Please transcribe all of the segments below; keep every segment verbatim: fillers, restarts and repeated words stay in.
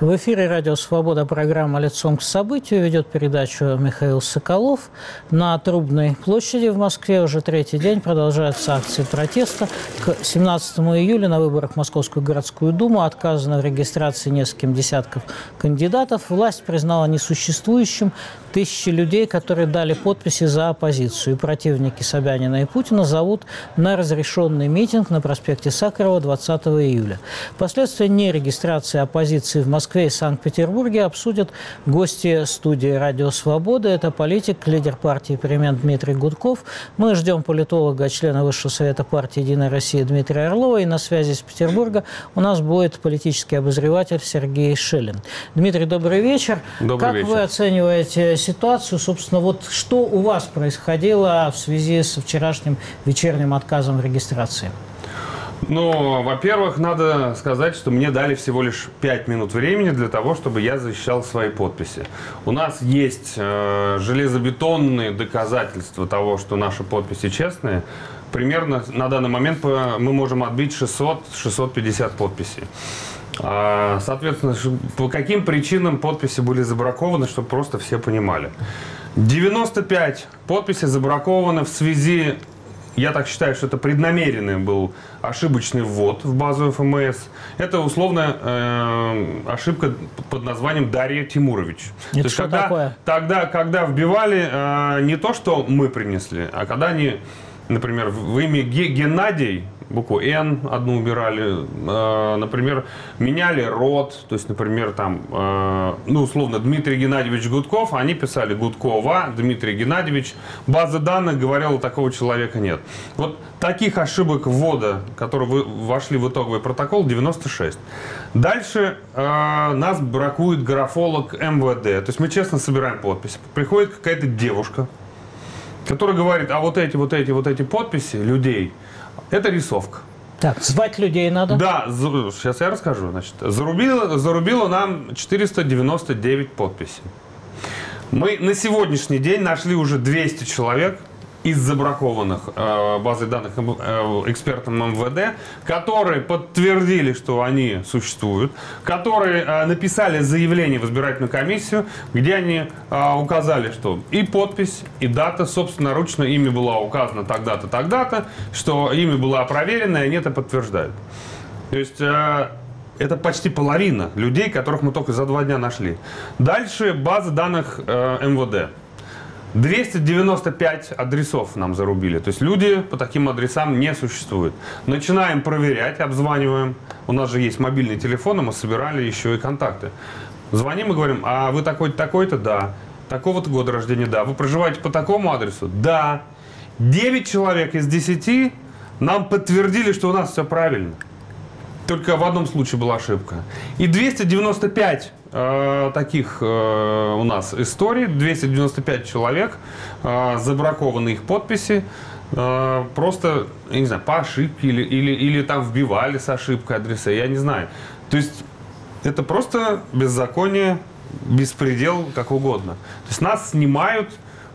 В эфире «Радио Свобода», программа «Лицом к событию». Ведет передачу Михаил Соколов. На Трубной площади в Москве уже третий день продолжаются акции протеста. К семнадцатому июля на выборах в Московскую городскую думу отказано в регистрации нескольким десятков кандидатов. Власть признала несуществующим тысячи людей, которые дали подписи за оппозицию. И противники Собянина и Путина зовут на разрешенный митинг на проспекте Сахарова двадцатого июля. Последствия нерегистрации оппозиции в Москве и Санкт-Петербурге обсудят гости студии «Радио Свобода». Это политик, лидер партии «Перемен» Дмитрий Гудков. Мы ждем политолога, члена Высшего совета партии «Единая Россия» Дмитрия Орлова. И на связи из Петербурга у нас будет политический обозреватель Сергей Шилин. Дмитрий, добрый вечер. Добрый как вечер. вы оцениваете ситуацию? Собственно, вот что у вас происходило в связи со вчерашним вечерним отказом в регистрации? Ну, во-первых, надо сказать, что мне дали всего лишь пять минут времени для того, чтобы я защищал свои подписи. У нас есть э, железобетонные доказательства того, что наши подписи честные. Примерно на данный момент мы можем отбить шестьсот — шестьсот пятьдесят подписей. Соответственно, по каким причинам подписи были забракованы, чтобы просто все понимали. девяносто пять подписей забракованы в связи, я так считаю, что это преднамеренный был ошибочный ввод в базу эф эм эс. Это условно э, ошибка под названием Дарья Тимурович. Это то есть, что когда, такое? Тогда, когда вбивали э, не то, что мы принесли, а когда они, например, в имя Геннадий, букву «Н» одну убирали, э, например, меняли род, то есть, например, там, э, ну, условно, Дмитрий Геннадьевич Гудков, они писали Гудкова, Дмитрий Геннадьевич. База данных говорила, такого человека нет. Вот таких ошибок ввода, которые вы, вошли в итоговый протокол, девяносто шесть. Дальше э, нас бракует графолог эм вэ дэ, то есть мы честно собираем подписи. Приходит какая-то девушка, которая говорит, а вот эти, вот эти, вот эти подписи людей, это рисовка. Так, звать людей надо? Да, сейчас я расскажу. Значит, зарубила, зарубила нам четыреста девяносто девять подписей. Мы на сегодняшний день нашли уже двести человек из забракованных э, базы данных э, экспертам эм вэ дэ, которые подтвердили, что они существуют, которые э, написали заявление в избирательную комиссию, где они э, указали, что и подпись, и дата, собственноручно ими была указана тогда-то, тогда-то, что ими была проверена, и они это подтверждают. То есть э, это почти половина людей, которых мы только за два дня нашли. Дальше база данных э, эм вэ дэ. двести девяносто пять адресов нам зарубили. То есть люди по таким адресам не существуют. Начинаем проверять, обзваниваем. У нас же есть мобильный телефон, и мы собирали еще и контакты. Звоним и говорим, а вы такой-то, такой-то? Да. Такого-то года рождения? Да. Вы проживаете по такому адресу? Да. девять человек из десяти нам подтвердили, что у нас все правильно. Только в одном случае была ошибка. И двести девяносто пять э, таких э, у нас историй, двести девяносто пять человек, э, забракованы их подписи, э, просто, я не знаю, по ошибке или, или, или там вбивали с ошибкой адреса, я не знаю. То есть это просто беззаконие, беспредел, как угодно. То есть нас снимают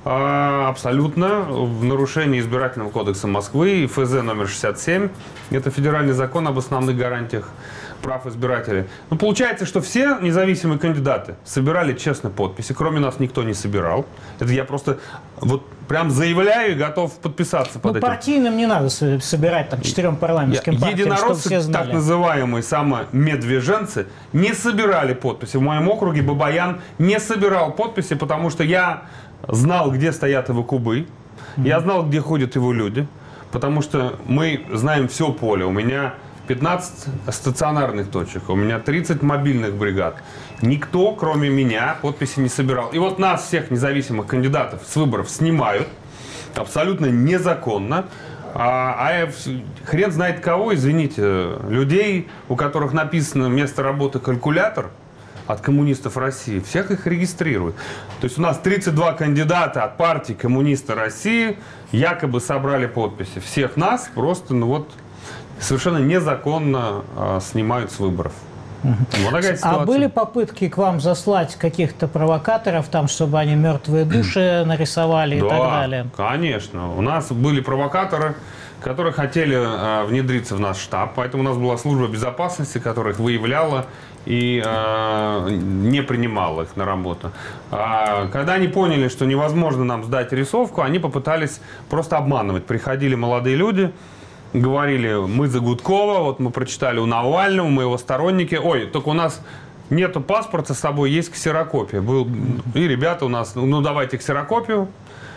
абсолютно в нарушении Избирательного кодекса Москвы, эф зэ номер шестьдесят семь. Это федеральный закон об основных гарантиях прав избирателей. Но получается, что все независимые кандидаты собирали честно подписи. Кроме нас никто не собирал. Это я просто вот прям заявляю и готов подписаться под ну, этим. Партийным не надо собирать там четырем парламентским партиям, единороссы, чтобы все знали. так называемые самомедвеженцы, не собирали подписи. В моем округе Бабаян не собирал подписи, потому что я знал, где стоят его кубы, mm-hmm. я знал, где ходят его люди, потому что мы знаем все поле. У меня пятнадцать стационарных точек, у меня тридцать мобильных бригад. Никто, кроме меня, подписи не собирал. И вот нас, всех независимых кандидатов, с выборов снимают абсолютно незаконно. А, а хрен знает кого, извините, людей, у которых написано место работы калькулятор, от коммунистов России, всех их регистрируют. То есть у нас тридцать два кандидата от партии коммуниста России якобы собрали подписи. Всех нас просто, ну вот, совершенно незаконно а, снимают с выборов. Вот такая ситуация. А были попытки к вам заслать каких-то провокаторов, там, чтобы они мертвые души нарисовали да, и так далее? Конечно. У нас были провокаторы, которые хотели э, внедриться в наш штаб. Поэтому у нас была служба безопасности, которая их выявляла и э, не принимала их на работу. А когда они поняли, что невозможно нам сдать рисовку, они попытались просто обманывать. Приходили молодые люди, говорили: мы за Гудкова, вот мы прочитали у Навального, мы его сторонники. Ой, только у нас нету паспорта с собой, есть ксерокопия. Был, и ребята у нас, ну давайте ксерокопию.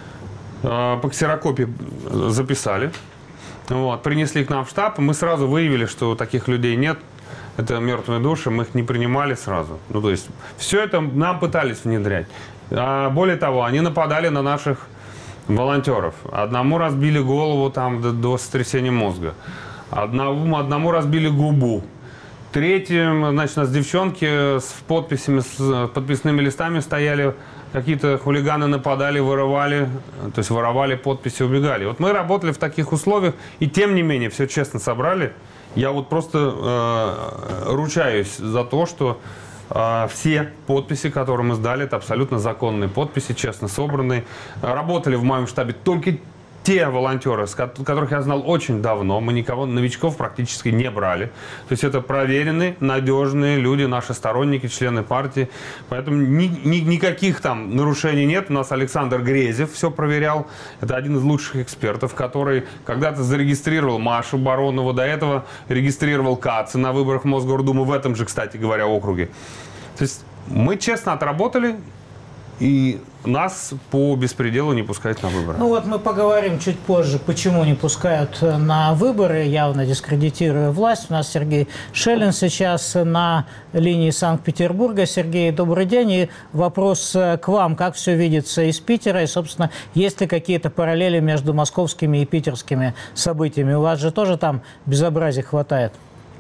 По ксерокопии записали. Вот, принесли к нам в штаб, и мы сразу выявили, что таких людей нет. Это мертвые души, мы их не принимали сразу. Ну, то есть, все это нам пытались внедрять. А более того, они нападали на наших волонтеров. Одному разбили голову там до, до сотрясения мозга. Одному, одному разбили губу. Третьим, значит, у нас девчонки с подписями, с подписными листами стояли. Какие-то хулиганы нападали, вырывали, то есть воровали подписи, убегали. Вот мы работали в таких условиях, и тем не менее все честно собрали. Я вот просто э, ручаюсь за то, что э, все подписи, которые мы сдали, это абсолютно законные подписи, честно собранные. Работали в моем штабе только те волонтеры, которых я знал очень давно. Мы никого, новичков практически не брали. То есть это проверенные, надежные люди, наши сторонники, члены партии. Поэтому ни, ни, никаких там нарушений нет. У нас Александр Грезев все проверял. Это один из лучших экспертов, который когда-то зарегистрировал Машу Баронову, до этого регистрировал Каца на выборах в Мосгордуму, в этом же, кстати говоря, округе. То есть мы честно отработали, и нас по беспределу не пускают на выборы. Ну вот мы поговорим чуть позже, почему не пускают на выборы, явно дискредитируя власть. У нас Сергей Шелин сейчас на линии Санкт-Петербурга. Сергей, добрый день. И вопрос к вам. Как все видится из Питера? И, собственно, есть ли какие-то параллели между московскими и питерскими событиями? У вас же тоже там безобразия хватает.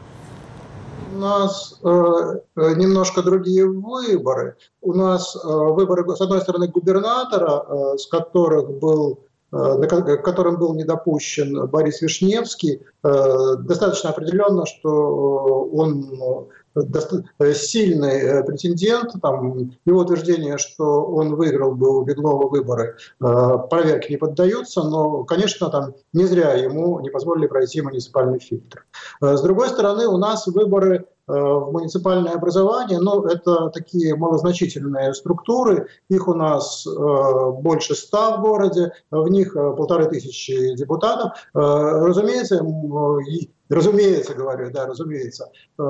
У нас э, немножко другие выборы. У нас э, выборы, с одной стороны, губернатора, э, с которых был, э, к которым был недопущен Борис Вишневский. Э, достаточно определенно, что он сильный претендент. Там, его утверждение, что он выиграл бы у Беглова выборы, проверке не поддаются, но, конечно, там не зря ему не позволили пройти муниципальный фильтр. С другой стороны, у нас выборы в муниципальное образование, но это такие малозначительные структуры, их у нас больше ста в городе, в них полторы тысячи депутатов. Разумеется, Разумеется, говорю, да, разумеется.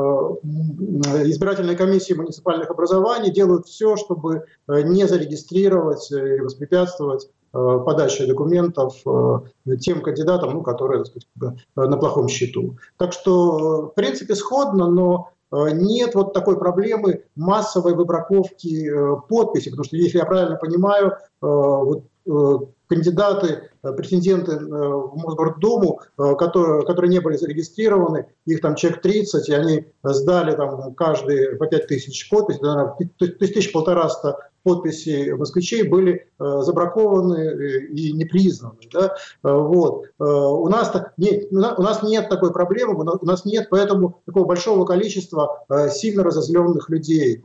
Избирательные комиссии муниципальных образований делают все, чтобы не зарегистрировать и воспрепятствовать подаче документов тем кандидатам, ну, которые, так сказать, на плохом счету. Так что, в принципе, сходно, но нет вот такой проблемы массовой выбраковки подписей, потому что, если я правильно понимаю, вот кандидаты, претенденты в Мосгордуму, которые, которые не были зарегистрированы, их там человек тридцать, и они сдали там каждый по пять тысяч подписей, то есть тысяч полтораста подписей москвичей были забракованы и не признаны. Да? Вот. У нас, нет, у нас нет такой проблемы, у нас нет поэтому такого большого количества сильно разозленных людей.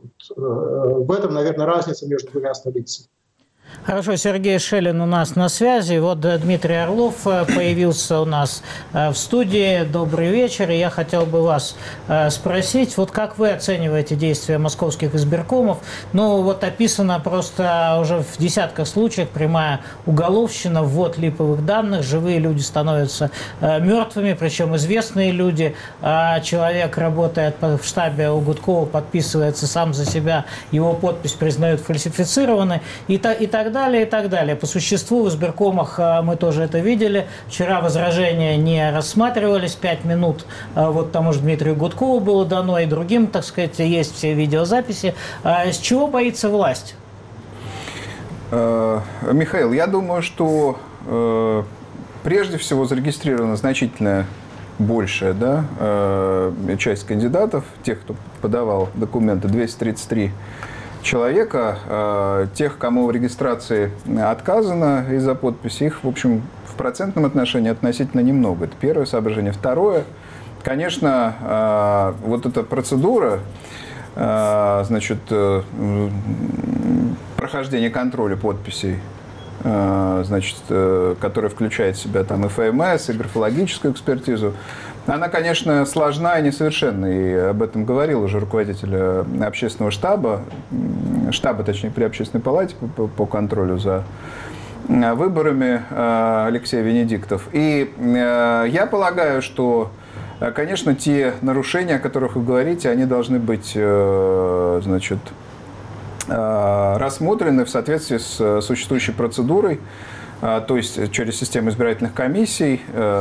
В этом, наверное, разница между двумя столицами. Хорошо, Сергей Шелин у нас на связи. Вот Дмитрий Орлов появился у нас в студии. Добрый вечер. И я хотел бы вас спросить, вот как вы оцениваете действия московских избиркомов? Ну, вот описано просто уже в десятках случаев прямая уголовщина, ввод липовых данных, живые люди становятся мертвыми, причем известные люди. Человек работает в штабе у Гудкова, подписывается сам за себя, его подпись признают фальсифицированной и так далее. И так далее, и так далее. По существу в избиркомах мы тоже это видели. Вчера возражения не рассматривались, пять минут вот тому же Дмитрию Гудкову было дано, и другим, так сказать, есть все видеозаписи. С чего боится власть? Михаил, я думаю, что э, прежде всего зарегистрирована значительная большая, да, э, часть кандидатов, тех, кто подавал документы, двести тридцать три человека, э, тех, кому в регистрации отказано из-за подписи, их, в общем, в процентном отношении относительно немного. Это первое соображение. Второе, конечно, э, вот эта процедура, э, значит, э, прохождения контроля подписей значит, которая включает в себя там и ФМС, и графологическую экспертизу, она, конечно, сложна и несовершенна, и об этом говорил уже руководитель общественного штаба, штаба, точнее, при Общественной палате по, по контролю за выборами Алексей Венедиктов. И я полагаю, что, конечно, те нарушения, о которых вы говорите, они должны быть, значит, рассмотрены в соответствии с существующей процедурой, то есть через систему избирательных комиссий,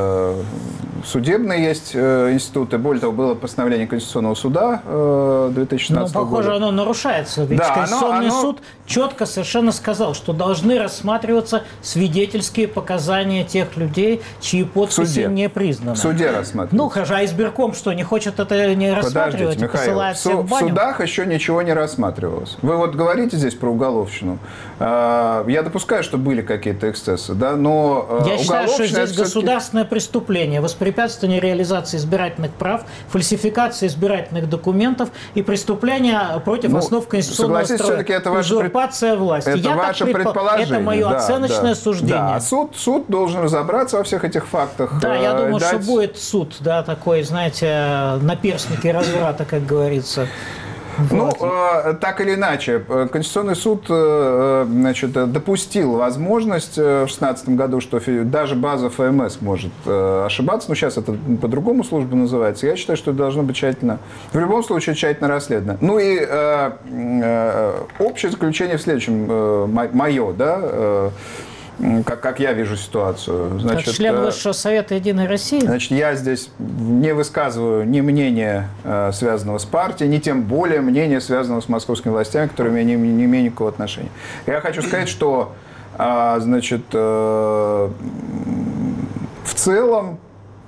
судебные есть институты. Более того, было постановление Конституционного суда две тысячи шестнадцатого года. Но, похоже, года. оно нарушается. Ведь да, Конституционный оно, оно... суд четко совершенно сказал, что должны рассматриваться свидетельские показания тех людей, чьи подписи не признаны. В суде рассматриваются. Ну, хорошо, а избирком что, не хочет это не рассматривать? Подождите, Михаил, в, су- в судах еще ничего не рассматривалось. Вы вот говорите здесь про уголовщину. Я допускаю, что были какие-то эксцессы, да, но я считаю, что здесь все-таки... государственное преступление, воспрепятствование реализации избирательных прав, фальсификация избирательных документов и преступление против ну, основ конституционного строя. Это узурпация ваше, власти. Это я ваше предпо... предположение. Это мое да, оценочное да, суждение. Да, суд, суд должен разобраться во всех этих фактах. Да, я думаю, дать... что будет суд, да, такой, знаете, наперстники разврата, как говорится. Ну, вот. э, так или иначе, Конституционный суд э, значит, допустил возможность в две тысячи шестнадцатом году, что даже база ФМС может э, ошибаться, но сейчас это по-другому служба называется. Я считаю, что это должно быть тщательно, в любом случае тщательно расследовано. Ну и э, э, общее заключение в следующем, э, мое, да, э, Как, как я вижу ситуацию. Значит, как член Высшего Совета Единой России? Значит, я здесь не высказываю ни мнения, связанного с партией, ни тем более мнения, связанного с московскими властями, которые не, не имеют никакого отношения. Я хочу сказать, что, значит, в целом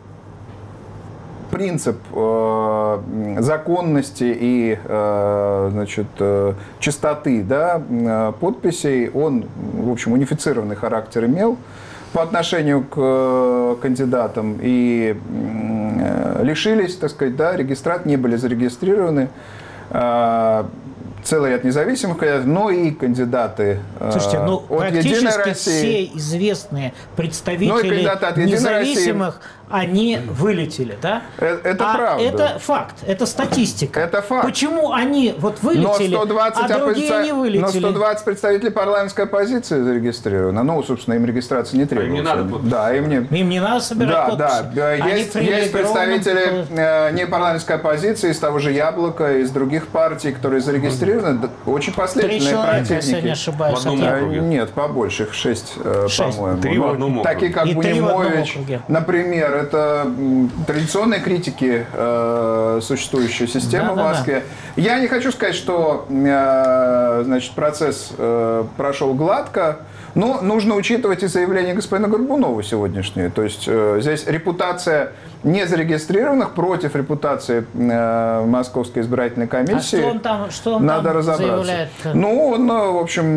принцип э, законности и э, значит, э, чистоты, да, подписей, он, в общем, унифицированный характер имел по отношению к э, кандидатам и э, лишились, так сказать, да, регистрат, не были зарегистрированы э, целый ряд независимых кандидатов, но и кандидаты Слушайте, ну, от практически Единой России. все известные представители независимых, они вылетели, да? Это а правда. Это факт, это статистика. Это факт. Почему они вот вылетели, но сто двадцать а другие оппозиция... не вылетели? Но сто двадцать представителей парламентской оппозиции зарегистрировано. Ну, собственно, им регистрации не требуется. Им не надо подписи. Да, им не... Им не надо собирать да, подписи. Да, есть, есть представители э, непарламентской оппозиции из того же «Яблока», из других партий, которые зарегистрированы. Mm-hmm. Очень последовательные Три человека, противники. если я не ошибаюсь. В одном округе. Нет, побольше, их шесть, шесть. по-моему. Три в одном округе. Такие, как И Бунимович, например, это традиционные критики э, существующей системы да, в Москве. Да, да. Я не хочу сказать, что э, значит, процесс э, прошел гладко, но нужно учитывать и заявление господина Горбунова сегодняшнее. То есть э, здесь репутация незарегистрированных против репутации э, Московской избирательной комиссии. А что он там, что он надо там разобраться. заявляет? Ну, он, в общем,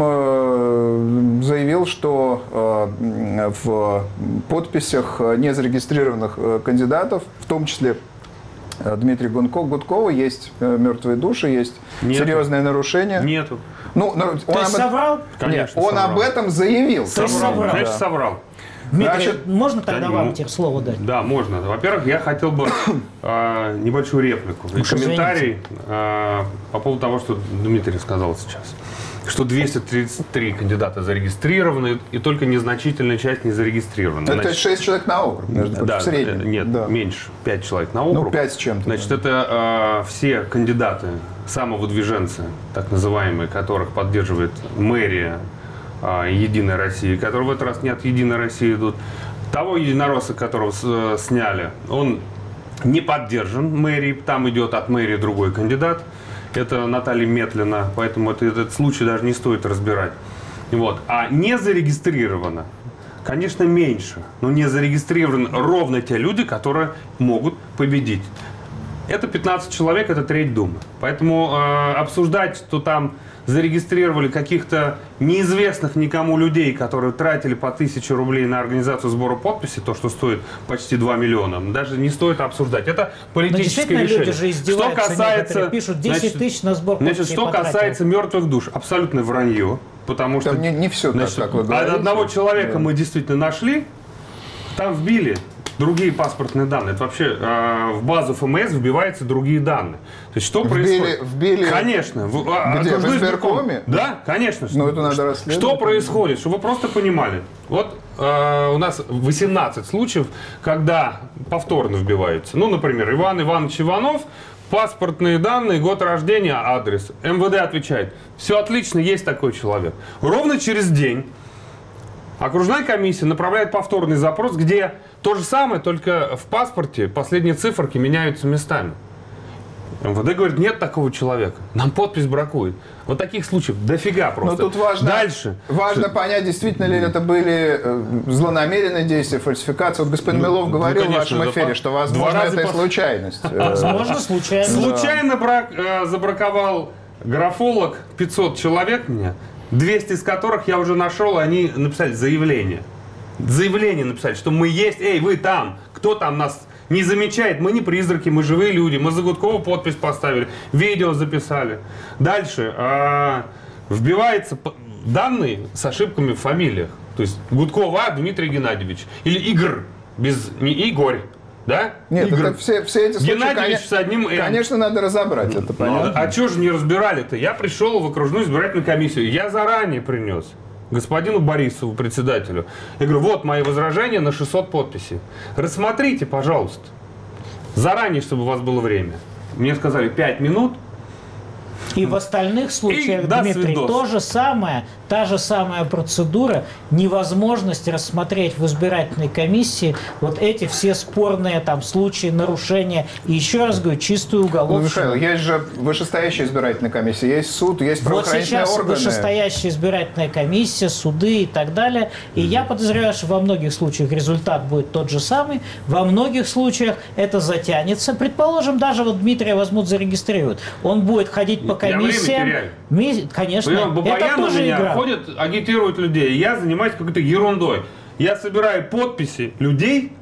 э, заявил, что э, в подписях незарегистрированных э, кандидатов, в том числе Дмитрия Гудкова, есть мертвые души, есть Нету. серьезные нарушения. Нету. Ну, он То есть об... соврал? Конечно, Нет, он соврал. об этом заявил. Соврал. соврал. Значит, Да. соврал. Дмитрий, Значит, можно тогда да, вам ну, теперь слово дать? Да, можно. Во-первых, я хотел бы э, небольшую реплику и Уж комментарий э, по поводу того, что Дмитрий сказал сейчас. Что двести тридцать три кандидата зарегистрированы, и только незначительная часть не зарегистрирована. Это Значит, шесть человек на округ, между прочим, да, в среднем. Нет, да. меньше. пять человек на округ. Ну, пять с чем-то. Значит, да. это э, все кандидаты, самовыдвиженцы, так называемые, которых поддерживает мэрия э, Единой России, которые в этот раз не от Единой России идут. Того единоросса, которого с, сняли, он не поддержан мэрией, там идет от мэрии другой кандидат. Это Наталья Метлина, поэтому это, этот случай даже не стоит разбирать. Вот. А не зарегистрировано, конечно, меньше, но не зарегистрированы ровно те люди, которые могут победить. Это пятнадцать человек, это треть Думы. Поэтому э, обсуждать, что там зарегистрировали каких-то неизвестных никому людей, которые тратили по тысяче рублей на организацию сбора подписей, то, что стоит почти два миллиона, даже не стоит обсуждать. Это политическое решение. Люди же что касается, пишут десять тысяч на сбор подписей. Значит, что потратили. Касается мертвых душ, абсолютное вранье. Потому что там не, не все значит, так, как вы говорите. Одного человека да. мы действительно нашли, там вбили другие паспортные данные. Это вообще э, в базу эф эм эс вбиваются другие данные. То есть что вбили, происходит? Вбили... Конечно. В, Где? В избиркоме? Да, конечно. Но это надо расследовать. Что происходит? Чтобы вы просто понимали. Вот э, у нас восемнадцать случаев, когда повторно вбиваются. Ну, например, Иван Иванович Иванов, паспортные данные, год рождения, адрес. эм вэ дэ отвечает: все отлично, есть такой человек. Ровно через день окружная комиссия направляет повторный запрос, где то же самое, только в паспорте последние циферки меняются местами. эм вэ дэ говорит: нет такого человека, нам подпись бракует. Вот таких случаев дофига просто. Но тут важно, Дальше. важно понять, действительно ли это были злонамеренные действия, фальсификация. Вот господин ну, Милов говорил ну, конечно, в вашем эфире, что, возможно, это и случайность. Возможно, случайность. Случайно брак, э, забраковал графолог пятьсот человек меня, двести из которых я уже нашел, и они написали заявление. Заявление написали, что мы есть, эй, вы там, кто там нас не замечает, мы не призраки, мы живые люди, мы за Гудкова подпись поставили, видео записали. Дальше э, вбиваются данные с ошибками в фамилиях. То есть Гудкова Дмитрий Геннадьевич или Игорь, без, не Игорь. Да? Нет, Игорь. Это все, все эти случаи, Геннадьевич конечно, с одним «М». Конечно, надо разобрать это, понятно. Ну, а что же не разбирали-то? Я пришел в окружную избирательную комиссию, я заранее принес господину Борисову, председателю. Я говорю: вот мои возражения на шестьсот подписей. Рассмотрите, пожалуйста. Заранее, чтобы у вас было время. Мне сказали пять минут. И в остальных случаях, Дмитрий, то же самое, та же самая процедура, невозможность рассмотреть в избирательной комиссии вот эти все спорные там случаи нарушения. И еще раз говорю, чистую уголовщину. Ну, Михаил, есть же вышестоящая избирательная комиссия, есть суд, есть правоохранительные органы. Вот сейчас вышестоящая избирательная комиссия, суды и так далее. И я подозреваю, что во многих случаях результат будет тот же самый. Во многих случаях это затянется. Предположим, даже вот Дмитрия возьмут, зарегистрируют. Он будет ходить по комиссиям. Я время теряю. Конечно, это тоже меня игра. Ходят, агитируют людей. Я занимаюсь какой-то ерундой. Я собираю подписи людей,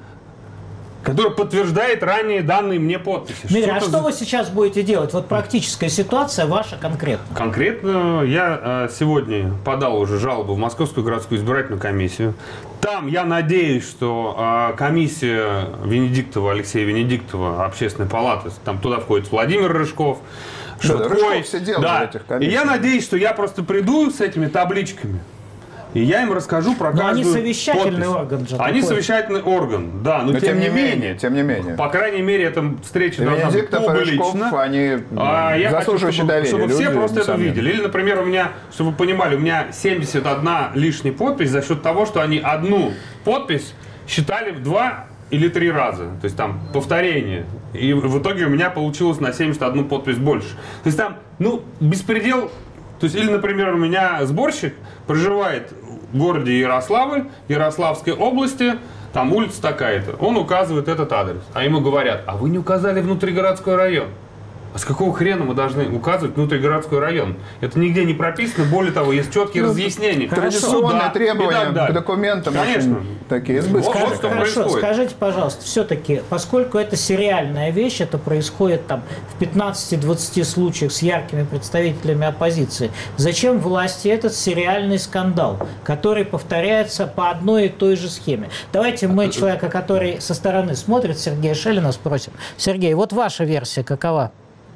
которые подтверждают ранее данные мне подписи. Дмитрий, а что что вы сейчас будете делать? Вот практическая ситуация ваша конкретно. Конкретно я сегодня подал уже жалобу в Московскую городскую избирательную комиссию. Там я надеюсь, что комиссия Венедиктова, Алексея Венедиктова, Общественной палаты, там туда входит Владимир Рыжков, Да, Рыжков сидел да. в этих комиссиях. И я надеюсь, что я просто приду с этими табличками, и я им расскажу про но каждую они совещательный подпись. орган же. Они такой. Совещательный орган, да, но, но тем, тем не менее, менее, тем не менее, по крайней мере, эта встреча должна быть публична. Они а я заслуживающие хочу, доверия. Чтобы, чтобы все люди, просто это видели. Или, например, у меня, чтобы вы понимали, у меня семьдесят одна лишняя подпись за счет того, что они одну подпись считали в два или три раза. То есть там повторение. И в итоге у меня получилось на семьдесят одну подпись больше. То есть там, ну, беспредел. То есть, или, например, у меня сборщик проживает в городе Ярославль, Ярославской области, там улица такая-то. Он указывает этот адрес. А ему говорят: а вы не указали внутригородской район. А с какого хрена мы должны указывать внутригородской район? Это нигде не прописано. Более того, есть четкие ну, разъяснения. Традиционные требования к документам. Конечно. Такие вот, Скажи, вот что хорошо, происходит. Скажите, пожалуйста, все-таки, поскольку это сериальная вещь, это происходит там в пятнадцати-двадцати случаях с яркими представителями оппозиции, зачем власти этот сериальный скандал, который повторяется по одной и той же схеме? Давайте мы человека, который со стороны смотрит, Сергея Шелина, спросим. Сергей, вот ваша версия какова?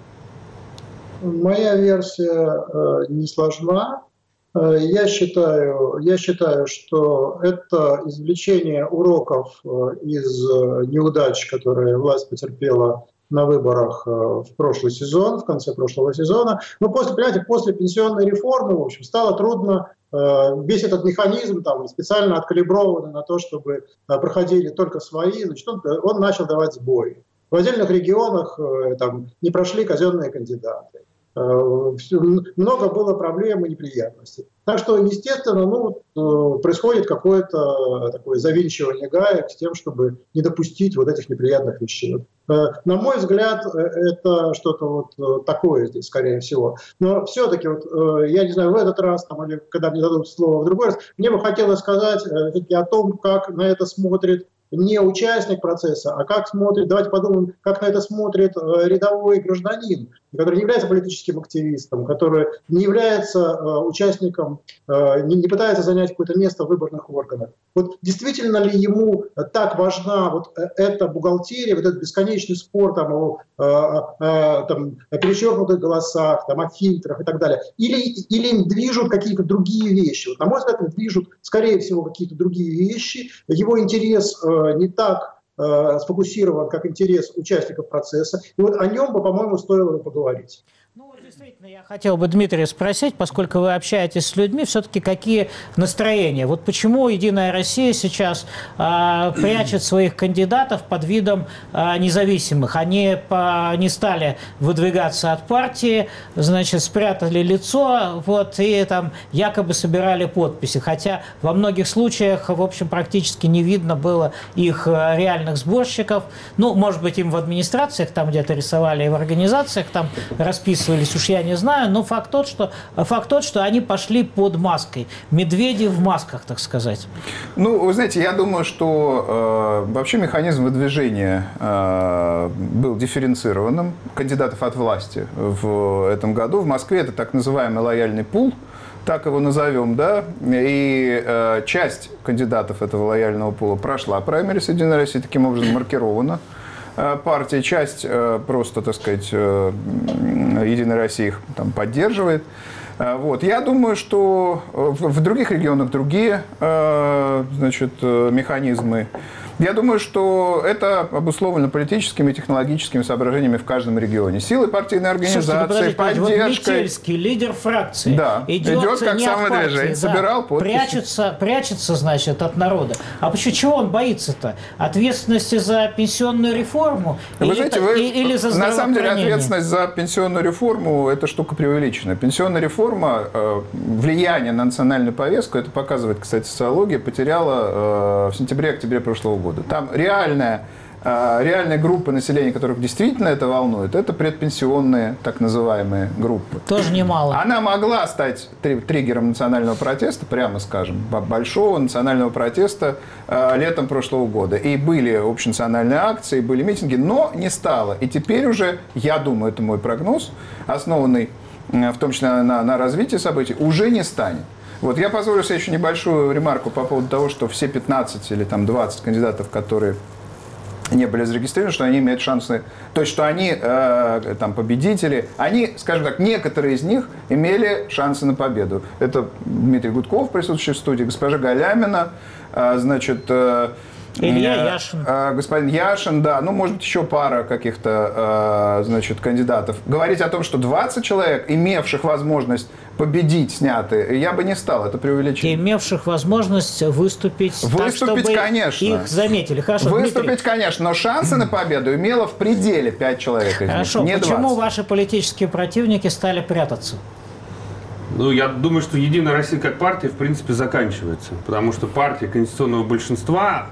Моя версия э, не сложна. Э, я считаю, я считаю, что это извлечение уроков э, из э, неудач, которые власть потерпела на выборах э, в прошлый сезон, в конце прошлого сезона. Но после, понимаете, после пенсионной реформы, в общем, стало трудно э, весь этот механизм там, специально откалиброванный на то, чтобы э, проходили только свои, значит, он, он начал давать сбои. В отдельных регионах э, там, не прошли казенные кандидаты. Много было проблем и неприятностей. Так что, естественно, ну, происходит какое-то такое завинчивание гаек с тем, чтобы не допустить вот этих неприятных вещей. На мой взгляд, это что-то вот такое здесь, скорее всего. Но все-таки, вот, я не знаю, в этот раз, там, или когда мне дадут слово в другой раз, мне бы хотелось сказать о том, как на это смотрит не участник процесса, а как смотрит, давайте подумаем, как на это смотрит рядовой гражданин, который не является политическим активистом, который не является участником, не, не пытается занять какое-то место в выборных органах. Вот действительно ли ему так важна вот эта бухгалтерия, вот этот бесконечный спор там, о, о, о там, о перечеркнутых голосах, там, о фильтрах и так далее, или, или им движут какие-то другие вещи? Вот, на мой взгляд, им движут, скорее всего, какие-то другие вещи. Его интерес не так э, сфокусирован, как интерес участников процесса. И вот о нем бы, по-моему, стоило поговорить. Ну, действительно, я хотел бы Дмитрия спросить, поскольку вы общаетесь с людьми, все-таки какие настроения? Вот почему «Единая Россия» сейчас э, прячет своих кандидатов под видом э, независимых? Они по, не стали выдвигаться от партии, значит, спрятали лицо, вот, и там якобы собирали подписи. Хотя во многих случаях, в общем, практически не видно было их э, реальных сборщиков. Ну, может быть, им в администрациях там где-то рисовали, и в организациях там расписывали, уж я не знаю, но факт тот, что, факт тот, что они пошли под маской. Медведи в масках, так сказать. Ну, вы знаете, я думаю, что э, вообще механизм выдвижения э, был дифференцированным кандидатов от власти в этом году. В Москве это так называемый лояльный пул, так его назовем, да, и э, часть кандидатов этого лояльного пула прошла праймерис «Единой России», таким образом маркирована партия, часть просто, так сказать, «Единая Россия» их там поддерживает. Вот. Я думаю, что в других регионах другие, значит, механизмы. Я думаю, что это обусловлено политическими и технологическими соображениями в каждом регионе. Силы партийной организации, поддержкой. Вот Метельский, лидер фракции, да, идет, идет как самовыдвижение, да, собирал подписи. Прячется, прячется, значит, от народа. А почему чего он боится-то? Ответственности за пенсионную реформу? Вы или, знаете, вы, или за на самом деле ответственность за пенсионную реформу – это штука преувеличенная. Пенсионная реформа, влияние на национальную повестку, это показывает, кстати, социология, потеряла в сентябре-октябре прошлого года. Там реальная, реальная группа населения, которых действительно это волнует, это предпенсионные так называемые группы. Тоже немало. Она могла стать триггером национального протеста, прямо скажем, большого национального протеста летом прошлого года. И были общенациональные акции, были митинги, но не стало. И теперь уже, я думаю, это мой прогноз, основанный в том числе на, на развитии событий, уже не станет. Вот я позволю себе еще небольшую ремарку по поводу того, что все пятнадцать или там двадцать кандидатов, которые не были зарегистрированы, что они имеют шансы, то есть что они э, там победители, они, скажем так, некоторые из них имели шансы на победу. Это Дмитрий Гудков, присутствующий в студии, госпожа Галямина, э, значит... Э, Илья Яшин. Господин Яшин, да, ну, может быть, еще пара каких-то, значит, кандидатов. Говорить о том, что двадцать человек, имевших возможность победить, сняты, я бы не стал, это преувеличение. Имевших возможность выступить, выступить так, чтобы конечно. Их заметили. Хорошо, выступить, Дмитрий. Конечно, но шансы на победу имело в пределе пять человек из них, Хорошо, не почему двадцать. Ваши политические противники стали прятаться? Ну, я думаю, что «Единая Россия» как партия, в принципе, заканчивается. Потому что партия конституционного большинства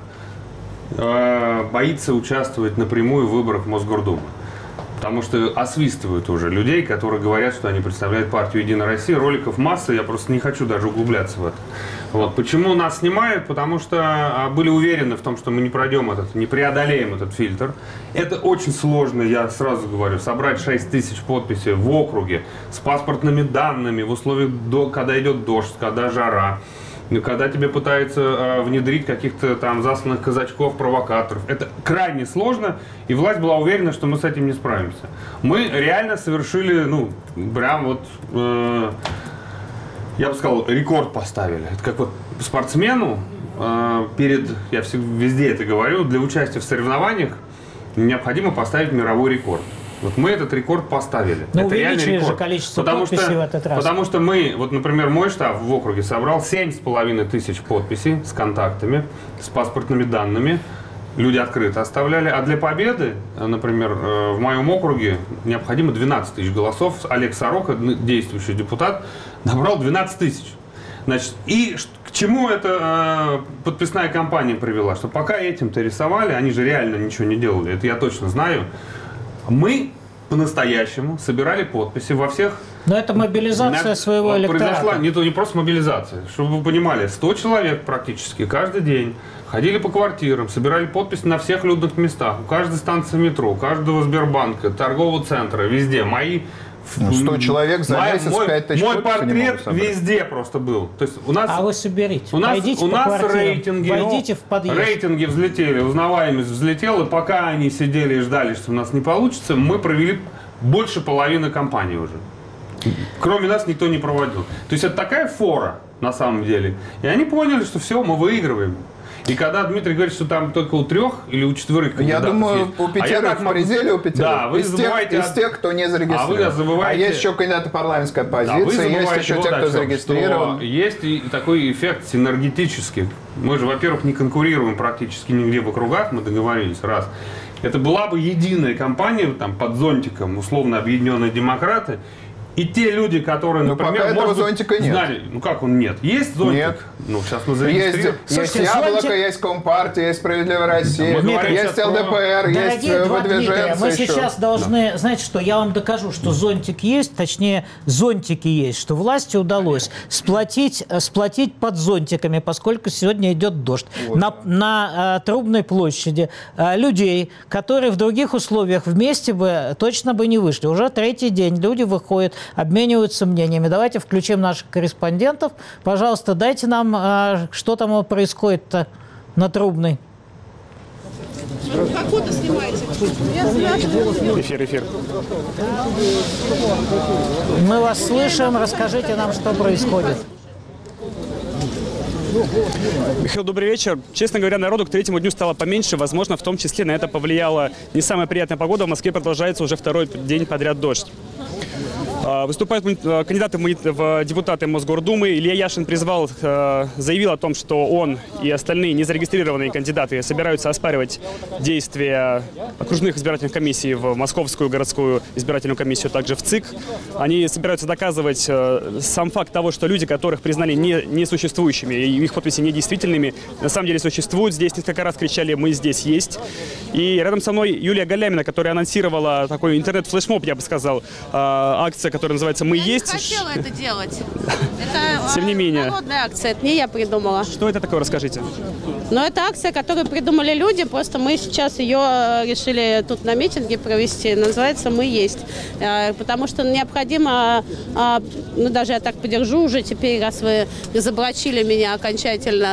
боится участвовать напрямую в выборах в Мосгордуму. Потому что освистывают уже людей, которые говорят, что они представляют партию «Единая Россия». Роликов масса, я просто не хочу даже углубляться в это. Вот. Почему нас снимают? Потому что были уверены в том, что мы не пройдем этот, не преодолеем этот фильтр. Это очень сложно, я сразу говорю, собрать шесть тысяч подписей в округе с паспортными данными в условиях, когда идет дождь, когда жара. Когда тебе пытаются э, внедрить каких-то там засланных казачков, провокаторов. Это крайне сложно, и власть была уверена, что мы с этим не справимся. Мы реально совершили, ну, прям вот, э, я бы сказал, рекорд поставили. Это как вот спортсмену э, перед, я все, везде это говорю, для участия в соревнованиях необходимо поставить мировой рекорд. Вот мы этот рекорд поставили. Но это реальный рекорд. Же количество потому подписей что, в этот раз. Потому что мы, вот, например, мой штаб в округе собрал семь с половиной тысяч подписей с контактами, с паспортными данными. Люди открыто оставляли. А для победы, например, в моем округе необходимо двенадцать тысяч голосов. Олег Сорока, действующий депутат, набрал двенадцать тысяч. Значит, и к чему эта э, подписная кампания привела? Что пока этим-то рисовали, они же реально ничего не делали, это я точно знаю. Мы по-настоящему собирали подписи во всех... Но это мобилизация на... своего электората. Произошла не, то, не просто мобилизация, чтобы вы понимали, сто человек практически каждый день ходили по квартирам, собирали подписи на всех людных местах, у каждой станции метро, у каждого Сбербанка, торгового центра, везде. Мои... Ну, сто человек за мой, месяц пять тысяч. Мой портрет везде просто был. То есть у нас, а вы соберите. У нас, Пойдите у по нас квартирам, рейтинги, войдите в подъезд. Рейтинги взлетели, узнаваемость взлетела. Пока они сидели и ждали, что у нас не получится, мы провели больше половины кампании уже. Кроме нас никто не проводил. То есть это такая фора на самом деле. И они поняли, что все, мы выигрываем. И когда Дмитрий говорит, что там только у трех или у четверых кандидатов я думаю, есть. у пятерых, а в пределе у пятерых. Да, вы из, забываете тех, из тех, кто не зарегистрирован. А, вы забываете... а есть еще кандидаты парламентской оппозиции, да, есть еще те, кто зарегистрирован. Есть и такой эффект синергетический. Мы же, во-первых, не конкурируем практически нигде в округах, мы договорились, раз. Это была бы единая кампания там, под зонтиком, условно объединенные демократы. И те люди, которые, например, ну, пока этого может быть, зонтика нет. Знали, ну как он нет? Есть зонтик? Нет. Ну, сейчас мы зарегистрируем. Есть, есть Яблоко, зонтик... есть Компартия, есть Справедливая Россия, Дмитрий, есть ЛДПР, есть выдвиженцы. Мы еще. сейчас должны, да. знаете что, я вам докажу, что зонтик есть, точнее, зонтики есть, что власти удалось сплотить, сплотить под зонтиками, поскольку сегодня идет дождь. Вот. На, на а, Трубной площади а, людей, которые в других условиях вместе бы точно бы не вышли. Уже третий день люди выходят, обмениваются мнениями. Давайте включим наших корреспондентов. Пожалуйста, дайте нам, а, что там происходит на Трубной. Как фото снимаете? Эфир, эфир. Мы вас слышим. Расскажите нам, что происходит. Михаил, добрый вечер. Честно говоря, народу к третьему дню стало поменьше. Возможно, в том числе на это повлияла не самая приятная погода. В Москве продолжается уже второй день подряд дождь. Выступают кандидаты в депутаты Мосгордумы. Илья Яшин призвал, заявил о том, что он и остальные незарегистрированные кандидаты собираются оспаривать действия окружных избирательных комиссий в Московскую городскую избирательную комиссию, также в ЦИК. Они собираются доказывать сам факт того, что люди, которых признали не, несуществующими, и их подписи недействительными, на самом деле существуют. Здесь несколько раз кричали «Мы здесь есть». И рядом со мной Юлия Галямина, которая анонсировала такой интернет-флешмоб, я бы сказал, акция, которая называется «Мы я есть». Я не хотела это делать. Это Тем не менее. народная акция, это не я придумала. Что это такое, расскажите. Но это акция, которую придумали люди, просто мы сейчас ее решили тут на митинге провести. Называется «Мы есть». Потому что необходимо, ну даже я так подержу уже теперь, раз вы забрачили меня окончательно.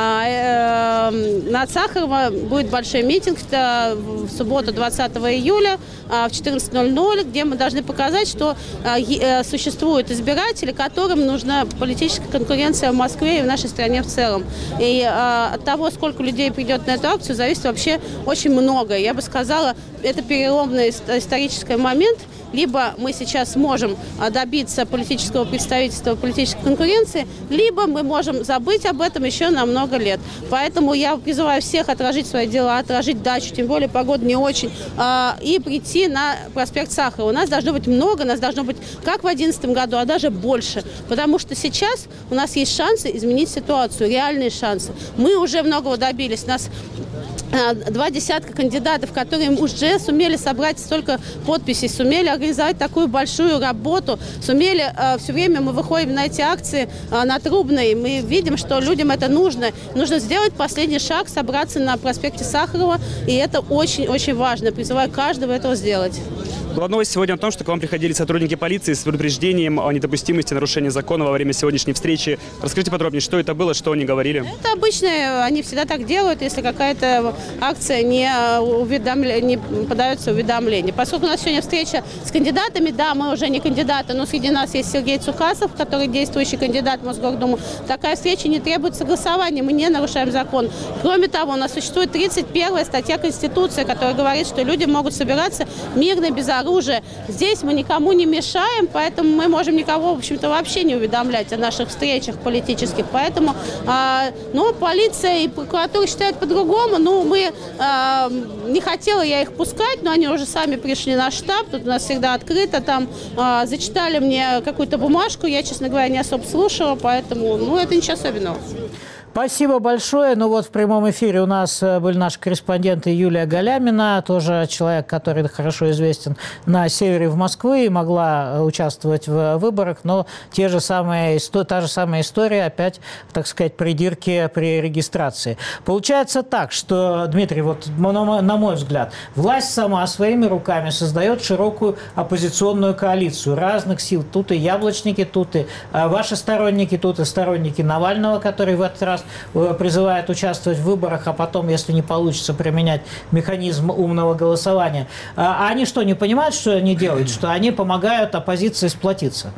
На Сахарова будет большой митинг в субботу двадцатого июля в четырнадцать ноль ноль, где мы должны показать, что существуют избиратели, которым нужна политическая конкуренция в Москве и в нашей стране в целом. И от того, сколько людей придет на эту акцию, зависит вообще очень многое. Я бы сказала, это переломный исторический момент. Либо мы сейчас можем добиться политического представительства, политической конкуренции, либо мы можем забыть об этом еще на много лет. Поэтому я призываю всех отложить свои дела, отложить дачу, тем более погода не очень, и прийти на проспект Сахарова. У нас должно быть много, нас должно быть как в две тысячи одиннадцатом году, а даже больше. Потому что сейчас у нас есть шансы изменить ситуацию, реальные шансы. Мы уже многого добились. Нас два десятка кандидатов, которые уже сумели собрать столько подписей, сумели организовать такую большую работу, сумели, э, все время мы выходим на эти акции э, на Трубной, мы видим, что людям это нужно. Нужно сделать последний шаг, собраться на проспекте Сахарова, и это очень-очень важно. Призываю каждого этого сделать. Была новость сегодня о том, что к вам приходили сотрудники полиции с предупреждением о недопустимости нарушения закона во время сегодняшней встречи. Расскажите подробнее, что это было, что они говорили? Это обычно, они всегда так делают, если какая-то акция не, уведомля... не подается уведомление. Поскольку у нас сегодня встреча с кандидатами, да, мы уже не кандидаты, но среди нас есть Сергей Цукасов, который действующий кандидат в Мосгордуму. Такая встреча не требует согласования, мы не нарушаем закон. Кроме того, у нас существует тридцать первая статья Конституции, которая говорит, что люди могут собираться мирно, безопасно. оружие. Здесь мы никому не мешаем, поэтому мы можем никого, в общем-то, вообще не уведомлять о наших встречах политических. Поэтому, э, ну, полиция и прокуратура считают по-другому. Ну, мы, э, не хотела я их пускать, но они уже сами пришли на штаб, тут у нас всегда открыто, там э, зачитали мне какую-то бумажку, я, честно говоря, не особо слушала, поэтому, ну, это ничего особенного. Спасибо большое. Ну вот в прямом эфире у нас были наши корреспонденты Юлия Галямина, тоже человек, который хорошо известен на севере в Москве и могла участвовать в выборах, но те же самые, та же самая история опять, так сказать, придирки при регистрации. Получается так, что, Дмитрий, вот на мой взгляд, власть сама своими руками создает широкую оппозиционную коалицию разных сил. Тут и яблочники, тут и ваши сторонники, тут и сторонники Навального, который в этот раз призывает участвовать в выборах, а потом, если не получится, применять механизм умного голосования. А они что, не понимают, что они делают? Что они помогают оппозиции сплотиться?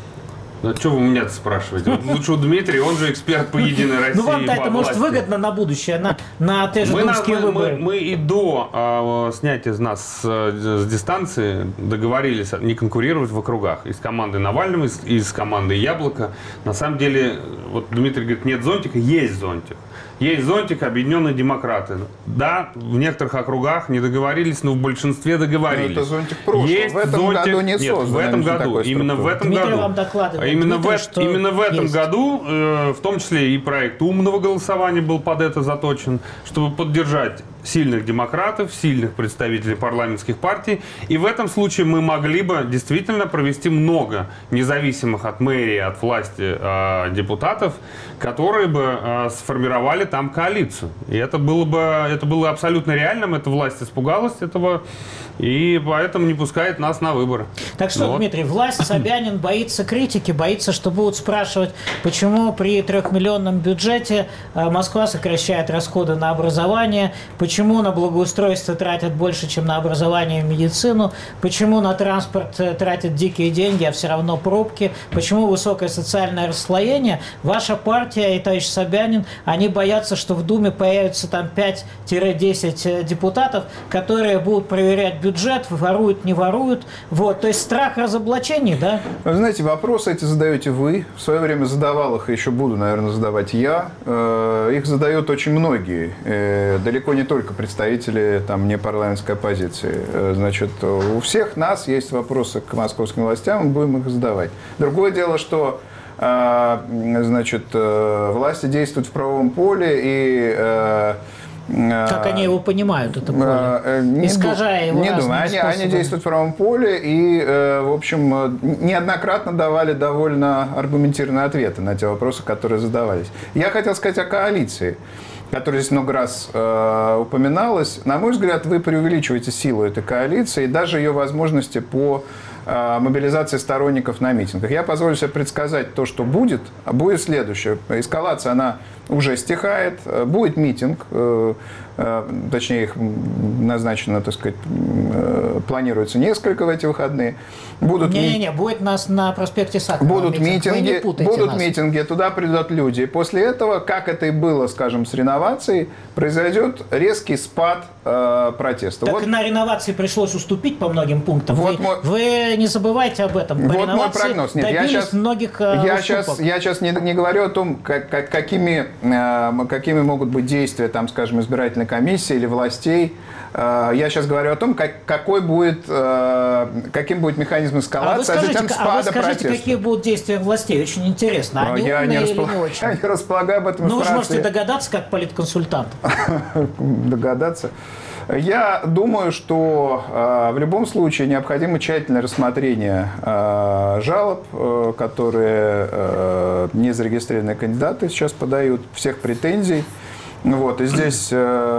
Ну, что вы меня спрашиваете? Вот лучше у Дмитрия, он же эксперт по Единой России. Ну, вам-то это может выгодно на будущее, на, на те же думские выборы. Мы, мы и до э, снятия из нас с, с дистанции договорились не конкурировать в округах. Из команды Навального, из, из команды Яблоко. На самом деле, вот Дмитрий говорит, нет зонтика, есть зонтик. Есть зонтик «Объединенные демократы». Да, в некоторых округах не договорились, но в большинстве договорились. Но это зонтик прошлого. Есть в этом зонтик... году не Нет, создан. в этом году. Именно в этом Дмитрий году. Вам докладывает, именно, Дмитрий, в, что именно в этом есть. году, э, в том числе и проект умного голосования был под это заточен, чтобы поддержать сильных демократов, сильных представителей парламентских партий. И в этом случае мы могли бы действительно провести много независимых от мэрии, от власти э, депутатов, которые бы э, сформировали там коалицию. И это было бы это было абсолютно реальным. Эта власть испугалась этого и поэтому не пускает нас на выборы. Так что, вот. Дмитрий, власть, Собянин боится критики, боится, что будут спрашивать, почему при трехмиллионном бюджете Москва сокращает расходы на образование, почему на благоустройство тратят больше, чем на образование и медицину, почему на транспорт тратят дикие деньги, а все равно пробки, почему высокое социальное расслоение. Ваша партия и товарищ Собянин, они боятся, что в Думе появится там пять-десять депутатов, которые будут проверять бюджет, бюджет, воруют, не воруют. Вот. То есть страх разоблачений, да? Вы знаете, вопросы эти задаете вы. В свое время задавал их, и еще буду, наверное, задавать я. Их задают очень многие. Далеко не только представители там, непарламентской оппозиции. Значит, у всех нас есть вопросы к московским властям, мы будем их задавать. Другое дело, что значит, власти действуют в правовом поле и... Как они его понимают, это поле? Не Искажая его Не думаю. Они, они действуют в правом поле и, в общем, неоднократно давали довольно аргументированные ответы на те вопросы, которые задавались. Я хотел сказать о коалиции, которая здесь много раз э, упоминалась. На мой взгляд, вы преувеличиваете силу этой коалиции и даже ее возможности по э, мобилизации сторонников на митингах. Я позволю себе предсказать то, что будет. Будет следующее. Эскалация, она уже стихает. Будет митинг, э, э, точнее, их назначено, так сказать, э, планируется несколько в эти выходные. Будут Не-не-не, ми... будет нас на проспекте Сахарова. Будут митинг. митинги, будут нас. митинги, туда придут люди. И после этого, как это и было, скажем, с реновацией, произойдет резкий спад э, протеста. Так вот. На реновации пришлось уступить по многим пунктам. Вот вы, мой... вы не забывайте об этом. По вот мой прогноз. Нет, я сейчас, многих э, я сейчас, я сейчас не, не говорю о том, как, как, какими, э, какими могут быть действия, там, скажем, избирательной комиссии или властей. Э, я сейчас говорю о том, как, какой будет, э, каким будет механизм эскалации, а, а затем спада а вы скажите, протеста. какие будут действия властей? Очень интересно. Они я умные не или распол... не очень? Я не располагаю об этом Ну, вы же информацией. можете догадаться, как политконсультант. Догадаться. Я думаю, что э, в любом случае необходимо тщательное рассмотрение э, жалоб, э, которые э, незарегистрированные кандидаты сейчас подают, всех претензий. Вот, и здесь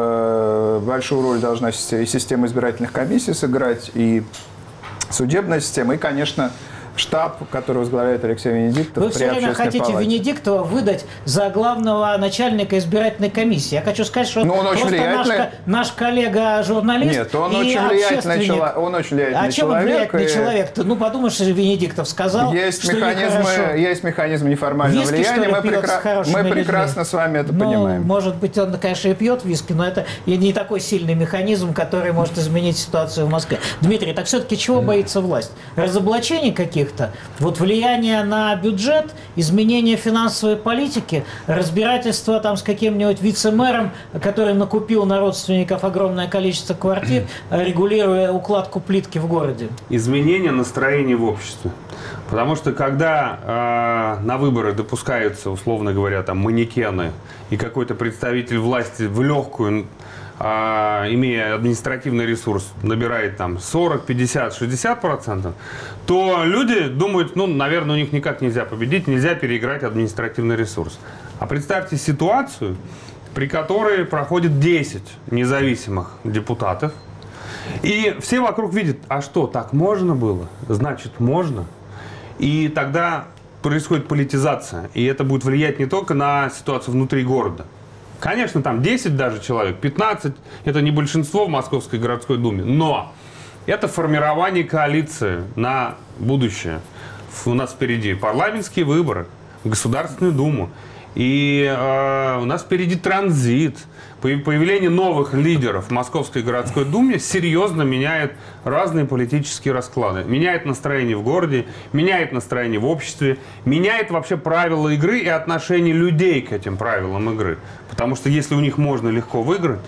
э, большую роль должна и система избирательных комиссий сыграть, и судебная система, и, конечно, штаб, который возглавляет Алексей Венедиктов. Вы все время хотите палате. Венедиктова выдать за главного начальника избирательной комиссии. Я хочу сказать, что ну, он очень просто наш, наш коллега-журналист Нет, он и очень влиятельный человек. Он очень влиятельный а чем он влиятельный и... человек-то? Ну, подумаешь, Венедиктов сказал, есть что механизмы, есть механизм неформального виски, влияния. Мы, прекра... Мы прекрасно с вами это ну, понимаем. Может быть, он, конечно, и пьет виски, но это не такой сильный механизм, который может изменить ситуацию в Москве. Дмитрий, так все-таки чего боится власть? Разоблачений каких-то? Вот влияние на бюджет, изменение финансовой политики, разбирательство там с каким-нибудь вице-мэром, который накупил на родственников огромное количество квартир, регулируя укладку плитки в городе? Изменение настроения в обществе. Потому что когда э, на выборы допускаются, условно говоря, там манекены, и какой-то представитель власти в легкую, э, имея административный ресурс, набирает там сорок, пятьдесят, шестьдесят процентов, то люди думают, ну, наверное, у них никак нельзя победить, нельзя переиграть административный ресурс. А представьте ситуацию, при которой проходит десять независимых депутатов, и все вокруг видят, а что, так можно было? Значит, можно. И тогда происходит политизация. И это будет влиять не только на ситуацию внутри города. Конечно, там десять даже человек, пятнадцать, это не большинство в Московской городской думе. Но это формирование коалиции на будущее. У нас впереди парламентские выборы, Государственную Думу. И э, у нас впереди транзит. Появление новых лидеров в Московской городской думе серьезно меняет разные политические расклады. Меняет настроение в городе, меняет настроение в обществе, меняет вообще правила игры и отношение людей к этим правилам игры. Потому что если у них можно легко выиграть,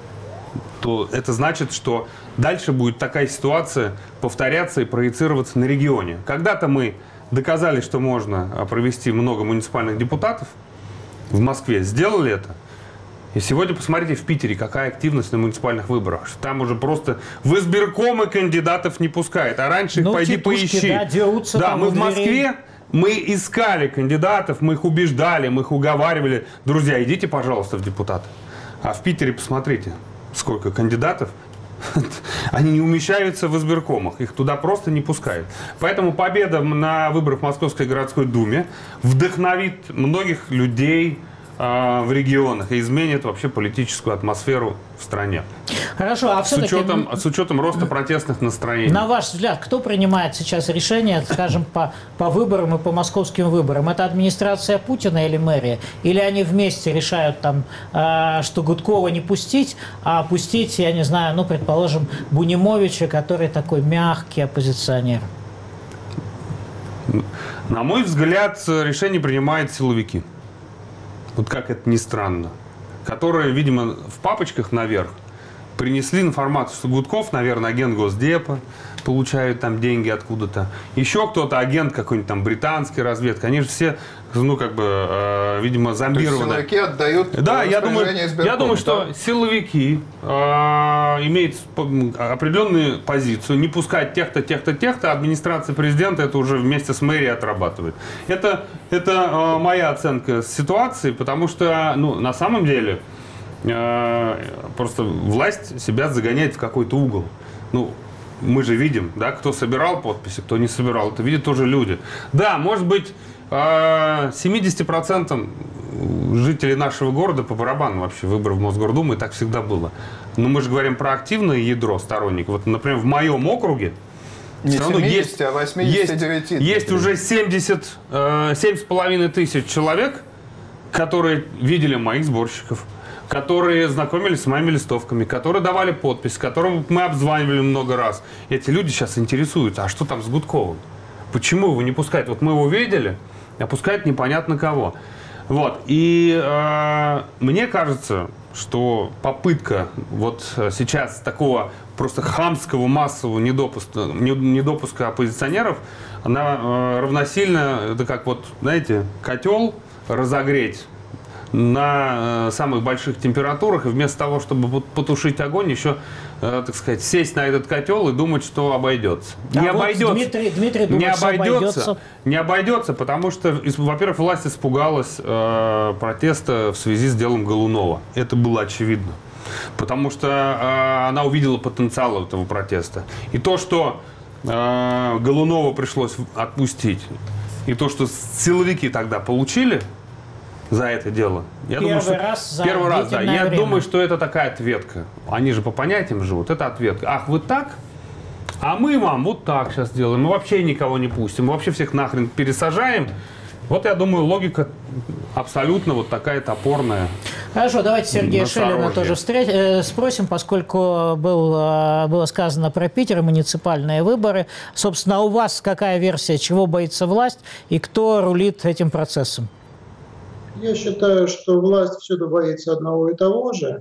то это значит, что дальше будет такая ситуация повторяться и проецироваться на регионе. Когда-то мы доказали, что можно провести много муниципальных депутатов в Москве, сделали это. И сегодня посмотрите в Питере, какая активность на муниципальных выборах. Там уже просто в избиркомы кандидатов не пускают. А раньше их ну, пойди типушки, поищи. Да, дерутся да, мы в Москве, мы искали кандидатов, мы их убеждали, мы их уговаривали. Друзья, идите, пожалуйста, в депутаты. А в Питере посмотрите, сколько кандидатов. Они не умещаются в избиркомах, их туда просто не пускают. Поэтому победа на выборах в Московской городской думе вдохновит многих людей в регионах и изменит вообще политическую атмосферу в стране. Хорошо, а все-таки... С учетом, с учетом роста протестных настроений. На ваш взгляд, кто принимает сейчас решения, скажем, по, по выборам и по московским выборам? Это администрация Путина или мэрия? Или они вместе решают, там, э, что Гудкова не пустить, а пустить, я не знаю, ну, предположим, Бунимовича, который такой мягкий оппозиционер? На мой взгляд, решения принимают силовики. Вот как это ни странно, которые, видимо, в папочках наверх принесли информацию, что Гудков, наверное, агент Госдепа, получают там деньги откуда-то. Еще кто-то, агент какой-нибудь там британской разведки. Они же все, ну, как бы, э, видимо, зомбированы. То есть силовики отдают да, я думаю, избиркому, я думаю, что да? силовики э, имеют определенную позицию. Не пускать тех-то, тех-то, тех-то. Администрация президента это уже вместе с мэрией отрабатывает. Это, это э, моя оценка ситуации, потому что, ну, на самом деле, э, просто власть себя загоняет в какой-то угол. Ну, мы же видим, да, кто собирал подписи, кто не собирал. Это видят тоже люди. Да, может быть, семьдесят процентов жителей нашего города по барабану вообще выборы в Мосгордуму, и так всегда было. Но мы же говорим про активное ядро сторонников. Вот, например, в моем округе не семьдесят, есть, а восемьдесят девять. Есть, есть уже семьдесят, семь с половиной тысяч человек, которые видели моих сборщиков, которые знакомились с моими листовками, которые давали подпись, которым мы обзванивали много раз. Эти люди сейчас интересуются, а что там с Гудковым? Почему его не пускают? Вот мы его видели, а пускают непонятно кого. Вот. И э, мне кажется, что попытка вот сейчас такого просто хамского массового недопуска, недопуска оппозиционеров, она э, равносильно, это как вот, знаете, котел разогреть на э, самых больших температурах, и вместо того, чтобы потушить огонь, еще, э, так сказать, сесть на этот котел и думать, что обойдется. А не вот обойдется. Дмитрий, Дмитрий думает, не обойдется, обойдется. Не обойдется, потому что, во-первых, власть испугалась э, протеста в связи с делом Голунова. Это было очевидно. Потому что э, она увидела потенциал этого протеста. И то, что э, Голунова пришлось отпустить, и то, что силовики тогда получили за это дело. Я Первый думаю, что, раз за Первый раз, да. Я время. думаю, что это такая ответка. Они же по понятиям живут. Это ответка. Ах, вы так? А мы вам вот так сейчас делаем. Мы вообще никого не пустим. Мы вообще всех нахрен пересажаем. Вот, я думаю, логика абсолютно вот такая топорная. Хорошо, давайте Сергея Шеллина тоже встреч... э, спросим, поскольку был, э, было сказано про Питер и муниципальные выборы. Собственно, у вас какая версия, чего боится власть и кто рулит этим процессом? Я считаю, что власть всюду боится одного и того же.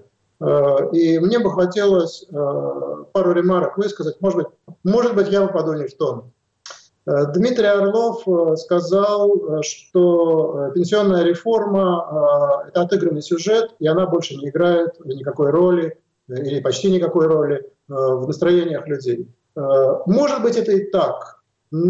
И мне бы хотелось пару ремарок высказать. Может быть, может быть я попаду не в тон. Дмитрий Орлов сказал, что пенсионная реформа – это отыгранный сюжет, и она больше не играет никакой роли, или почти никакой роли в настроениях людей. Может быть, это и так,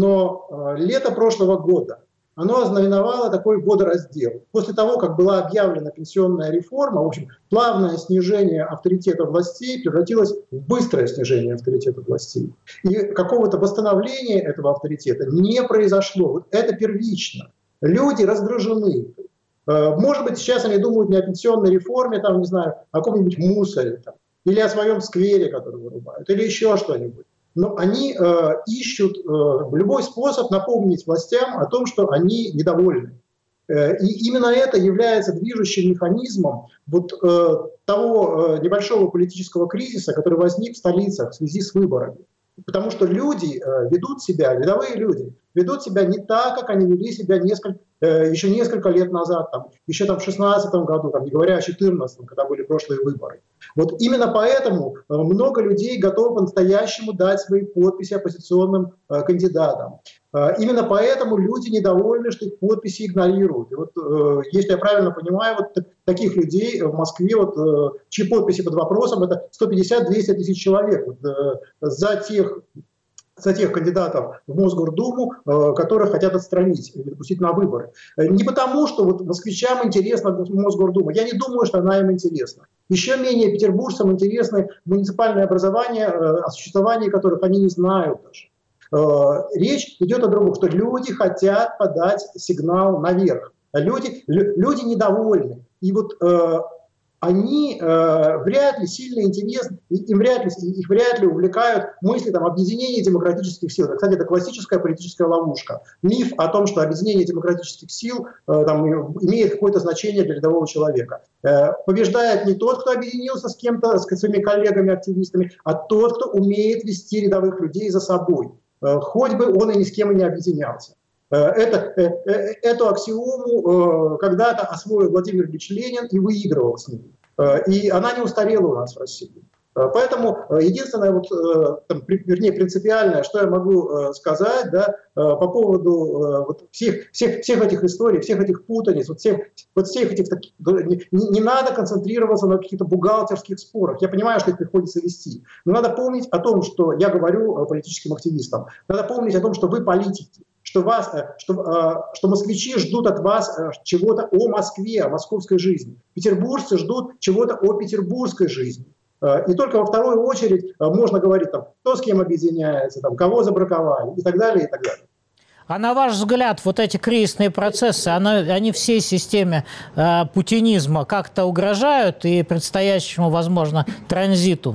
но лето прошлого года оно ознаменовало такой водораздел. После того, как была объявлена пенсионная реформа, в общем, плавное снижение авторитета властей превратилось в быстрое снижение авторитета властей. И какого-то восстановления этого авторитета не произошло. Вот это первично. Люди раздражены. Может быть, сейчас они думают не о пенсионной реформе, там, не знаю, о каком-нибудь мусоре, там, или о своем сквере, который вырубают, или еще что-нибудь. Но они э, ищут э, любой способ напомнить властям о том, что они недовольны. Э, и именно это является движущим механизмом вот, э, того э, небольшого политического кризиса, который возник в столицах в связи с выборами. Потому что люди э, ведут себя, рядовые люди, ведут себя не так, как они вели себя несколько, э, еще несколько лет назад, там, еще там, в шестнадцатом году, там, не говоря о четырнадцатом, когда были прошлые выборы. Вот именно поэтому э, много людей готовы по-настоящему дать свои подписи оппозиционным э, кандидатам. Э, именно поэтому люди недовольны, что их подписи игнорируют. И вот, э, если я правильно понимаю, вот таких людей в Москве, вот, э, чьи подписи под вопросом, это сто пятьдесят - двести тысяч человек. Вот, э, за тех за тех кандидатов в Мосгордуму, э, которых хотят отстранить или допустить на выборы. Не потому, что вот москвичам интересна Мосгордума. Я не думаю, что она им интересна. Еще менее петербуржцам интересны муниципальные образования, э, о существовании которых они не знают даже. Э, речь идет о другом, что люди хотят подать сигнал наверх. Люди, лю, люди недовольны. И вот э, они э, вряд ли сильно интересны, им вряд ли, их вряд ли увлекают мысли там, объединения демократических сил. Кстати, это классическая политическая ловушка. Миф о том, что объединение демократических сил э, там, имеет какое-то значение для рядового человека. Э, побеждает не тот, кто объединился с кем-то, с своими коллегами-активистами, а тот, кто умеет вести рядовых людей за собой. Э, хоть бы он и ни с кем и не объединялся. Это, эту аксиому когда-то освоил Владимир Ильич Ленин и выигрывал с ним. И она не устарела у нас в России. Поэтому единственное, вот, там, вернее, принципиальное, что я могу сказать, да, по поводу вот, всех, всех, всех этих историй, всех этих путаниц, вот всех, вот всех этих таких, не, не надо концентрироваться на каких-то бухгалтерских спорах. Я понимаю, что их приходится вести. Но надо помнить о том, что я говорю политическим активистам. Надо помнить о том, что вы политики. Что, вас, что, что москвичи ждут от вас чего-то о Москве, о московской жизни. Петербуржцы ждут чего-то о петербургской жизни. И только во вторую очередь можно говорить, там, кто с кем объединяется, там, кого забраковали и так далее, и так далее. А на ваш взгляд, вот эти кризисные процессы, они, они всей системе э, путинизма как-то угрожают и предстоящему, возможно, транзиту?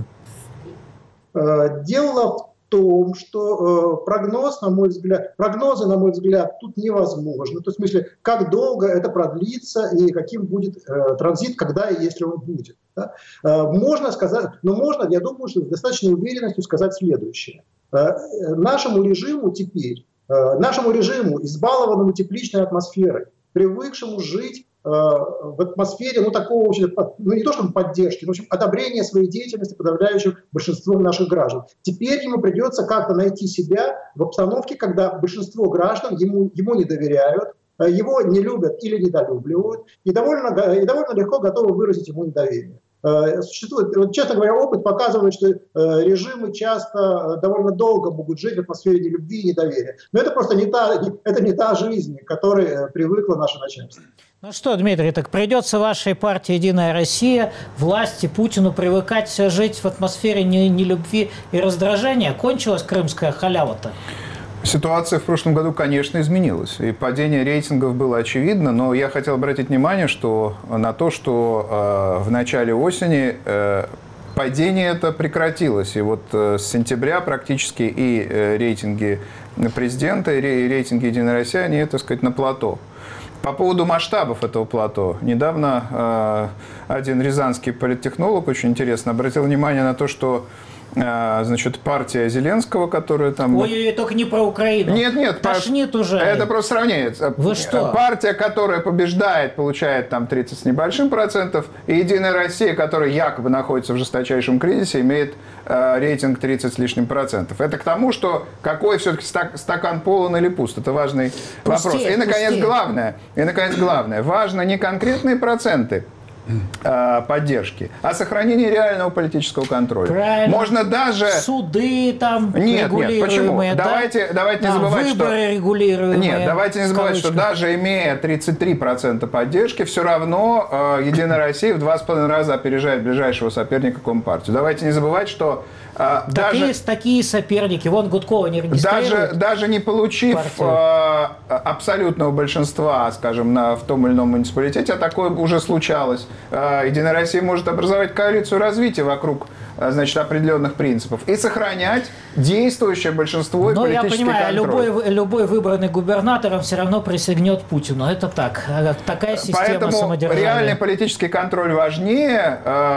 Дело в том, что э, прогноз, на мой взгляд, прогнозы, на мой взгляд, тут невозможно. То есть, в смысле, как долго это продлится и каким будет э, транзит, когда и если он будет. Да? Э, можно сказать, но можно, я думаю, что с достаточной уверенностью сказать следующее. Э, нашему режиму теперь, э, нашему режиму, избалованному тепличной атмосферой, привыкшему жить в атмосфере, ну, такого, ну, не то чтобы поддержки, но, в общем, одобрения своей деятельности подавляющим большинством наших граждан. Теперь ему придется как-то найти себя в обстановке, когда большинство граждан ему, ему не доверяют, его не любят или недолюбливают, и довольно, и довольно легко готовы выразить ему недоверие. Существует, честно говоря, опыт показывает, что режимы часто довольно долго могут жить в атмосфере нелюбви и недоверия. Но это просто не та, это не та жизнь, к которой привыкло наше начальство. Ну что, Дмитрий, так придется вашей партии «Единая Россия», власти, Путину привыкать жить в атмосфере нелюбви и раздражения? Кончилась крымская халява-то? Ситуация в прошлом году, конечно, изменилась. И падение рейтингов было очевидно, но я хотел обратить внимание что, на то, что э, в начале осени э, падение это прекратилось. И вот э, с сентября практически и э, рейтинги президента, и рейтинги «Единой России», они, так сказать, на плато. По поводу масштабов этого плато. Недавно э, один рязанский политтехнолог очень интересно обратил внимание на то, что э, значит, партия Зеленского, которая там... Ой-ой-ой, только не про Украину. Нет, нет. Тошнит по... уже. Это просто сравнение. Вы что? Партия, которая побеждает, получает там тридцать с небольшим процентов, и «Единая Россия», которая якобы находится в жесточайшем кризисе, имеет э, рейтинг тридцать с лишним процентов. Это к тому, что какой все-таки стак, стакан полон или пуст. Это важный пустеет, вопрос. И, наконец, пустеет. главное. И, наконец, главное. Важно не конкретные проценты э, поддержки, а сохранение реального политического контроля. Правильно. Можно даже... Суды там нет, регулируемые. Нет, почему? Да? Давайте, давайте не да, забывать, выборы что... регулируемые. Нет, давайте не забывать, что даже имея тридцать три процента поддержки, все равно э, «Единая Россия» в два с половиной раза опережает ближайшего соперника Компартию. Давайте не забывать, что э, такие, даже... Такие соперники. Вон Гудкова не регистрирует. Даже, даже не получив э, абсолютного большинства, скажем, на, в том или ином муниципалитете, а такое уже случалось, э, «Единая Россия» может образовать коалицию развития вокруг значит, определенных принципов и сохранять действующее большинство и Но политический я понимаю, контроль. Любой, любой выбранный губернатором все равно присягнет Путину. Это так. Такая система Поэтому самодержавия. реальный политический контроль важнее.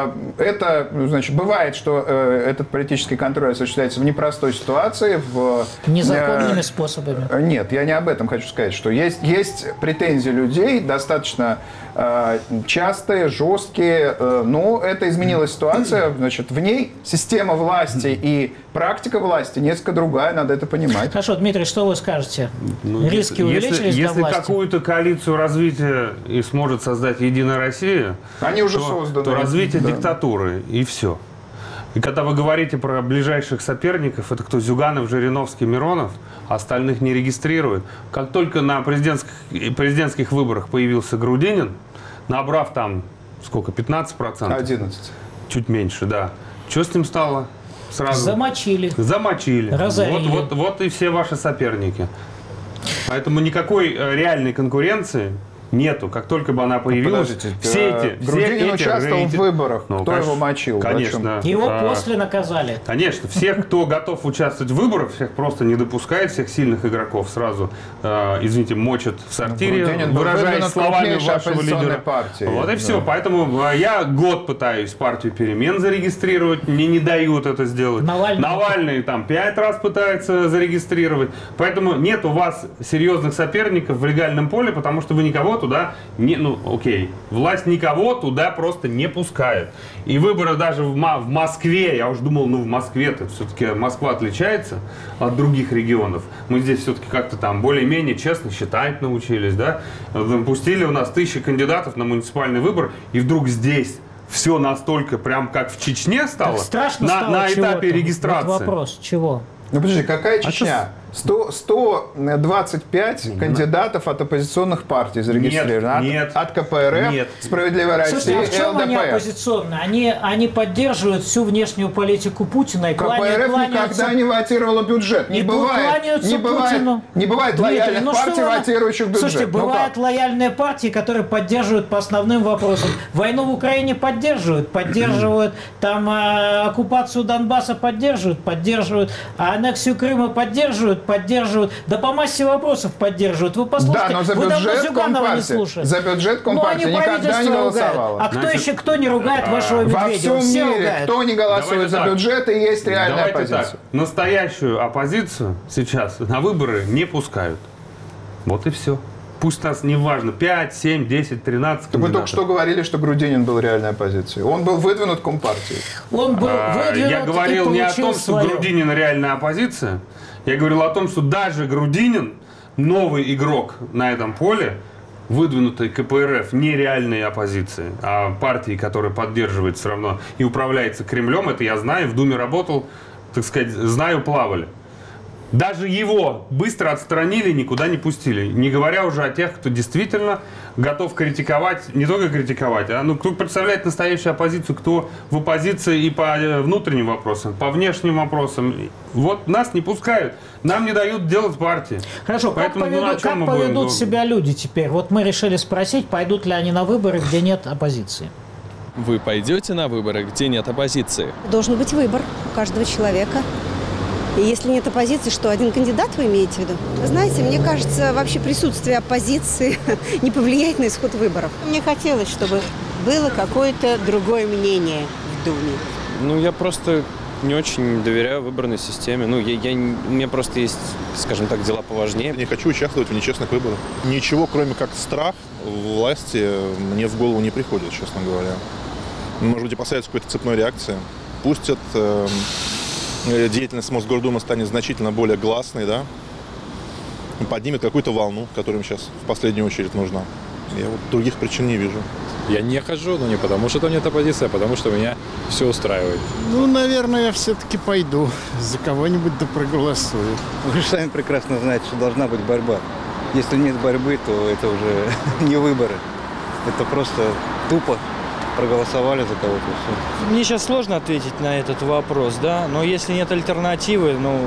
Это, значит, бывает, что этот политический контроль осуществляется в непростой ситуации. В... Незаконными способами. Нет, я не об этом хочу сказать, что есть, есть претензии людей, достаточно частые, жесткие, но это изменилась ситуация, значит, в ней система власти и практика власти несколько другая, надо это понимать. Хорошо, Дмитрий, что вы скажете? Ну, Риски если, увеличились если, для если власти? какую-то коалицию развития и сможет создать «Единая Россия», они уже то, созданы, то развитие да. диктатуры, и все. И когда вы говорите про ближайших соперников, это кто? Зюганов, Жириновский, Миронов, остальных не регистрируют. Как только на президентских, президентских выборах появился Грудинин, набрав там, сколько, пятнадцать процентов? одиннадцать. Чуть меньше, да. Что с ним стало? Сразу. Замочили. Замочили. Разорили. Вот, вот, вот и все ваши соперники. Поэтому никакой реальной конкуренции нету. Как только бы она появилась, Подождите, все эти... Грудинин все эти, участвовал эти... в выборах. Ну, Кто конечно, его мочил? Конечно. Его А, после наказали. Конечно. Всех, кто готов участвовать в выборах, всех просто не допускает, всех сильных игроков сразу, э, извините, мочат в сортире, Грудинин был выражаясь словами вашего лидера. Партии. Вот и да. все. Поэтому э, я год пытаюсь партию «Перемен» зарегистрировать, мне не дают это сделать. Навальный. Навальный там пять раз пытается зарегистрировать. Поэтому нет у вас серьезных соперников в легальном поле, потому что вы никого туда не... Ну, окей. Власть никого туда просто не пускает. И выборы даже в, М- в Москве, я уж думал, ну в Москве-то все-таки Москва отличается от других регионов. Мы здесь все-таки как-то там более-менее честно считать научились, да. Пустили у нас тысячи кандидатов на муниципальный выбор, и вдруг здесь все настолько прям как в Чечне стало, Так страшно на, стало на этапе чего-то. регистрации. Вот вопрос, чего? Ну подожди, какая Чечня? А сто, сто двадцать пять кандидатов от оппозиционных партий зарегистрировано. Нет, от, от ка пэ эр эф, нет. «Справедливая Слушайте, Россия» а в и чем эл дэ они пэ эф. оппозиционные? Они, они поддерживают всю внешнюю политику Путина и ка пэ эр эф кланяются... никогда не вотировала бюджет. Не И бывает, кланяются не бывает, Путину. не бывает Дмитрий, лояльных ну партий, что вы- вотирующих бюджет. Слушайте, Ну бывают как? лояльные партии, которые поддерживают по основным вопросам. Войну в Украине поддерживают, поддерживают, там э, оккупацию Донбасса поддерживают, поддерживают, а аннексию Крыма поддерживают, поддерживают, да по массе вопросов поддерживают. Вы послушайте, Да, но за вы давно бюджет Зюганова не Компартия, слушаете. за бюджет Ну, Компартия они никогда не правительство ругают. голосовала. А кто Значит, еще, кто не ругает вашего Во Медведева? всем Все мире, ругают. кто не голосует Давайте за так. бюджет, и есть реальная Давайте оппозиция. так, настоящую оппозицию сейчас на выборы не пускают. Вот и все. Пусть нас не важно, пять, семь, десять, тринадцать Вы кандидатов. только что говорили, что Грудинин был реальной оппозицией. Он был выдвинут Компартией. Он был А, выдвинут Я говорил и не о получил том, что свое. Грудинин реальная оппозиция. Я говорил о том, что даже Грудинин, новый игрок на этом поле, выдвинутой ка пэ эр эф, не реальной оппозиции, а партии, которая поддерживает все равно и управляется Кремлем. Это я знаю, в Думе работал, так сказать, знаю, плавали. Даже его быстро отстранили, никуда не пустили. Не говоря уже о тех, кто действительно готов критиковать, не только критиковать, а ну, кто представляет настоящую оппозицию, кто в оппозиции и по внутренним вопросам, по внешним вопросам. Вот нас не пускают, нам не дают делать партии. Хорошо, поэтому, как поведут, ну, как мы поведут будем... себя люди теперь? Вот мы решили спросить, пойдут ли они на выборы, где нет оппозиции. Вы пойдете на выборы, где нет оппозиции? Должен быть выбор у каждого человека. И если нет оппозиции, что, один кандидат вы имеете в виду? Знаете, мне кажется, вообще присутствие оппозиции не повлияет на исход выборов. Мне хотелось, чтобы было какое-то другое мнение в Думе. Ну, я просто не очень доверяю выборной системе. Ну, я, я, у меня просто есть, скажем так, дела поважнее. Не хочу участвовать в нечестных выборах. Ничего, кроме как страх власти, мне в голову не приходит, честно говоря. Может быть, опасаются какой-то цепной реакции. Пустят... Э деятельность Мосгордумы станет значительно более гласной, да, поднимет какую-то волну, которая им сейчас в последнюю очередь нужна. Я вот других причин не вижу. Я не хожу, но не потому, что там нет оппозиции, а потому, что меня все устраивает. Ну, наверное, я все-таки пойду. За кого-нибудь да проголосую. Вы же сами прекрасно знаете, что должна быть борьба. Если нет борьбы, то это уже не выборы. Это просто тупо проголосовали за кого-то. Все. Мне сейчас сложно ответить на этот вопрос, да, но если нет альтернативы, ну,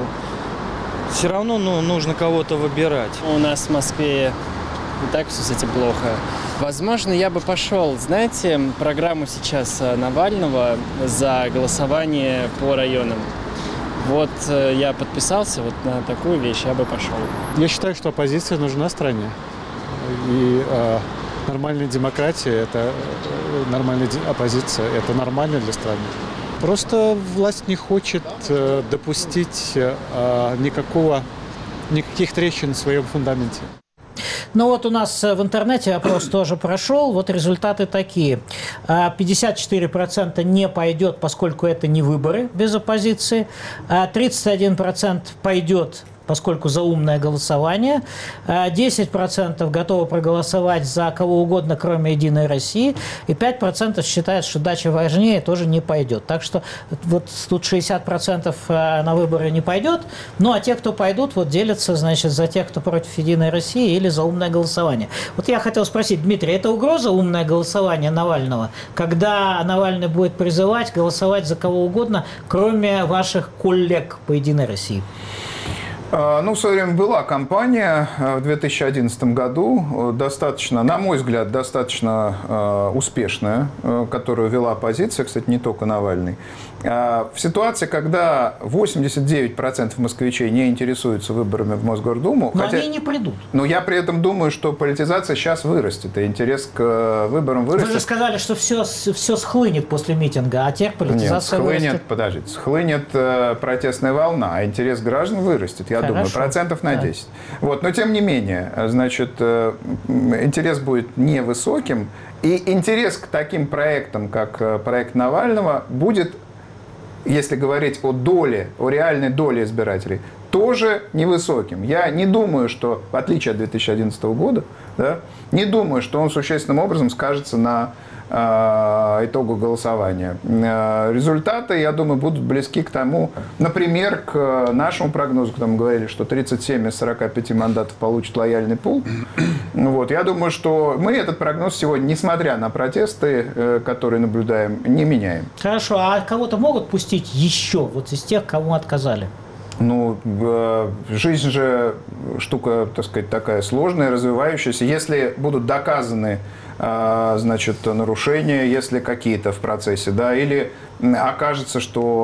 все равно ну, нужно кого-то выбирать. У нас в Москве и так все с этим плохо. Возможно, я бы пошел, знаете, программу сейчас Навального за голосование по районам. Вот я подписался вот на такую вещь, я бы пошел. Я считаю, что оппозиция нужна стране. И э, нормальная демократия, это нормальная оппозиция, это нормально для страны. Просто власть не хочет э, допустить э, никакого, никаких трещин в своем фундаменте. Ну вот у нас в интернете опрос тоже прошел, вот результаты такие. пятьдесят четыре процента не пойдет, поскольку это не выборы без оппозиции. тридцать один процент пойдет, поскольку за умное голосование. десять процентов готовы проголосовать за кого угодно, кроме «Единой России». И пять процентов считают, что дача важнее, тоже не пойдет. Так что вот тут шестьдесят процентов на выборы не пойдет. Ну а те, кто пойдут, вот делятся, значит, за тех, кто против «Единой России» или за умное голосование. Вот я хотел спросить, Дмитрий, это угроза умное голосование Навального? Когда Навальный будет призывать голосовать за кого угодно, кроме ваших коллег по «Единой России»? Ну, в свое время была кампания в две тысячи одиннадцатом году, достаточно, на мой взгляд, достаточно э, успешная, э, которую вела оппозиция, кстати, не только Навальный. Э, в ситуации, когда восемьдесят девять процентов москвичей не интересуются выборами в Мосгордуму... Но хотя, они не придут. Но я при этом думаю, что политизация сейчас вырастет, и интерес к э, выборам вырастет. Вы же сказали, что все, все схлынет после митинга, а теперь политизация Нет, схлынет, вырастет. Подождите, схлынет э, протестная волна, а интерес граждан вырастет, я Хорошо. думаю, процентов на десять. Да. Вот, но тем не менее, значит, э, интерес будет невысоким, и интерес к таким проектам, как э, проект Навального, будет, если говорить о доле, о реальной доле избирателей, тоже невысоким. Я не думаю, что, в отличие от две тысячи одиннадцатого года, да, не думаю, что он существенным образом скажется на э, итогу голосования. Э, результаты, я думаю, будут близки к тому, например, к нашему прогнозу, когда мы говорили, что тридцать семь из сорока пяти мандатов получит лояльный пул. Вот, я думаю, что мы этот прогноз сегодня, несмотря на протесты, э, которые наблюдаем, не меняем. Хорошо, а кого-то могут пустить еще, вот из тех, кому отказали? Ну, жизнь же штука, так сказать, такая сложная, развивающаяся. Если будут доказаны, значит, нарушения, если какие-то в процессе, да, или окажется,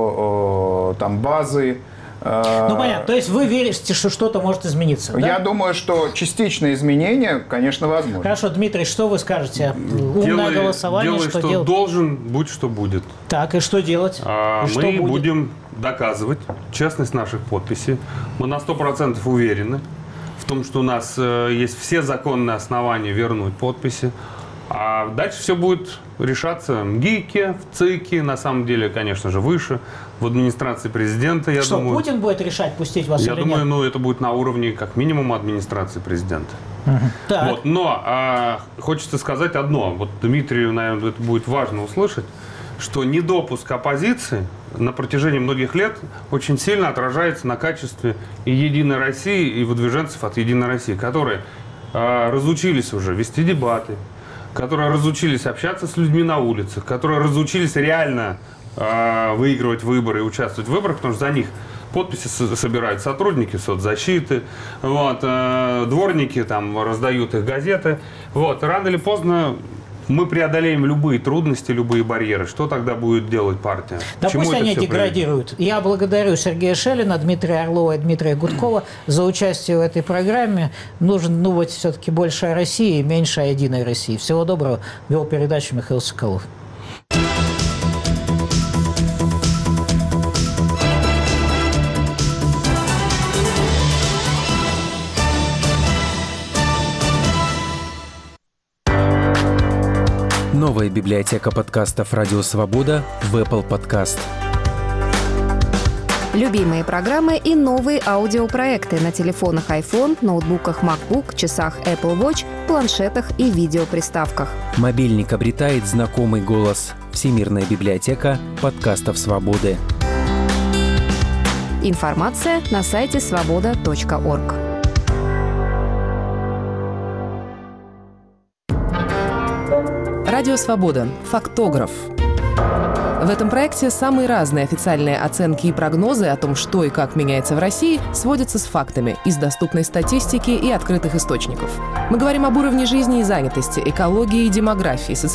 что там базы... Ну, понятно. То есть вы верите, что что-то может измениться, да? Я думаю, что частичные изменения, конечно, возможны. Хорошо, Дмитрий, что вы скажете? Умное делай, голосование, делай, что, что делать? Должен, будь что будет. Так, и что делать? А, и мы что будет? будем доказывать честность наших подписей. Мы на сто процентов уверены в том, что у нас э, есть все законные основания вернуть подписи. А дальше все будет решаться в ГИКе, в ЦИКе, на самом деле, конечно же, выше, в администрации президента, я что, думаю. Путин будет решать, пустить вас я или думаю, нет? ну, это будет на уровне, как минимум, администрации президента. Угу. Вот, но а, хочется сказать одно. Вот Дмитрию, наверное, это будет важно услышать. что недопуск оппозиции на протяжении многих лет очень сильно отражается на качестве и «Единой России», и выдвиженцев от «Единой России», которые э, разучились уже вести дебаты, которые разучились общаться с людьми на улицах, которые разучились реально э, выигрывать выборы и участвовать в выборах, потому что за них подписи собирают сотрудники соцзащиты, вот, э, дворники там раздают их газеты. Вот, рано или поздно мы преодолеем любые трудности, любые барьеры. Что тогда будет делать партия? Да пусть они деградируют. Приведет? Я благодарю Сергея Шелина, Дмитрия Орлова и Дмитрия Гудкова за участие в этой программе. Нужен, ну, вот все-таки больше о России и меньше о Единой России. Всего доброго. Вел передачу Михаил Соколов. Новая библиотека подкастов «Радио Свобода» в Apple Podcast. Любимые программы и новые аудиопроекты на телефонах iPhone, ноутбуках MacBook, часах Apple Watch, планшетах и видеоприставках. Мобильник обретает знакомый голос. Всемирная библиотека подкастов «Свободы». Информация на сайте свобода точка орг. Радио «Свобода». Фактограф. В этом проекте самые разные официальные оценки и прогнозы о том, что и как меняется в России, сводятся с фактами из доступной статистики и открытых источников. Мы говорим об уровне жизни и занятости, экологии и демографии, социальной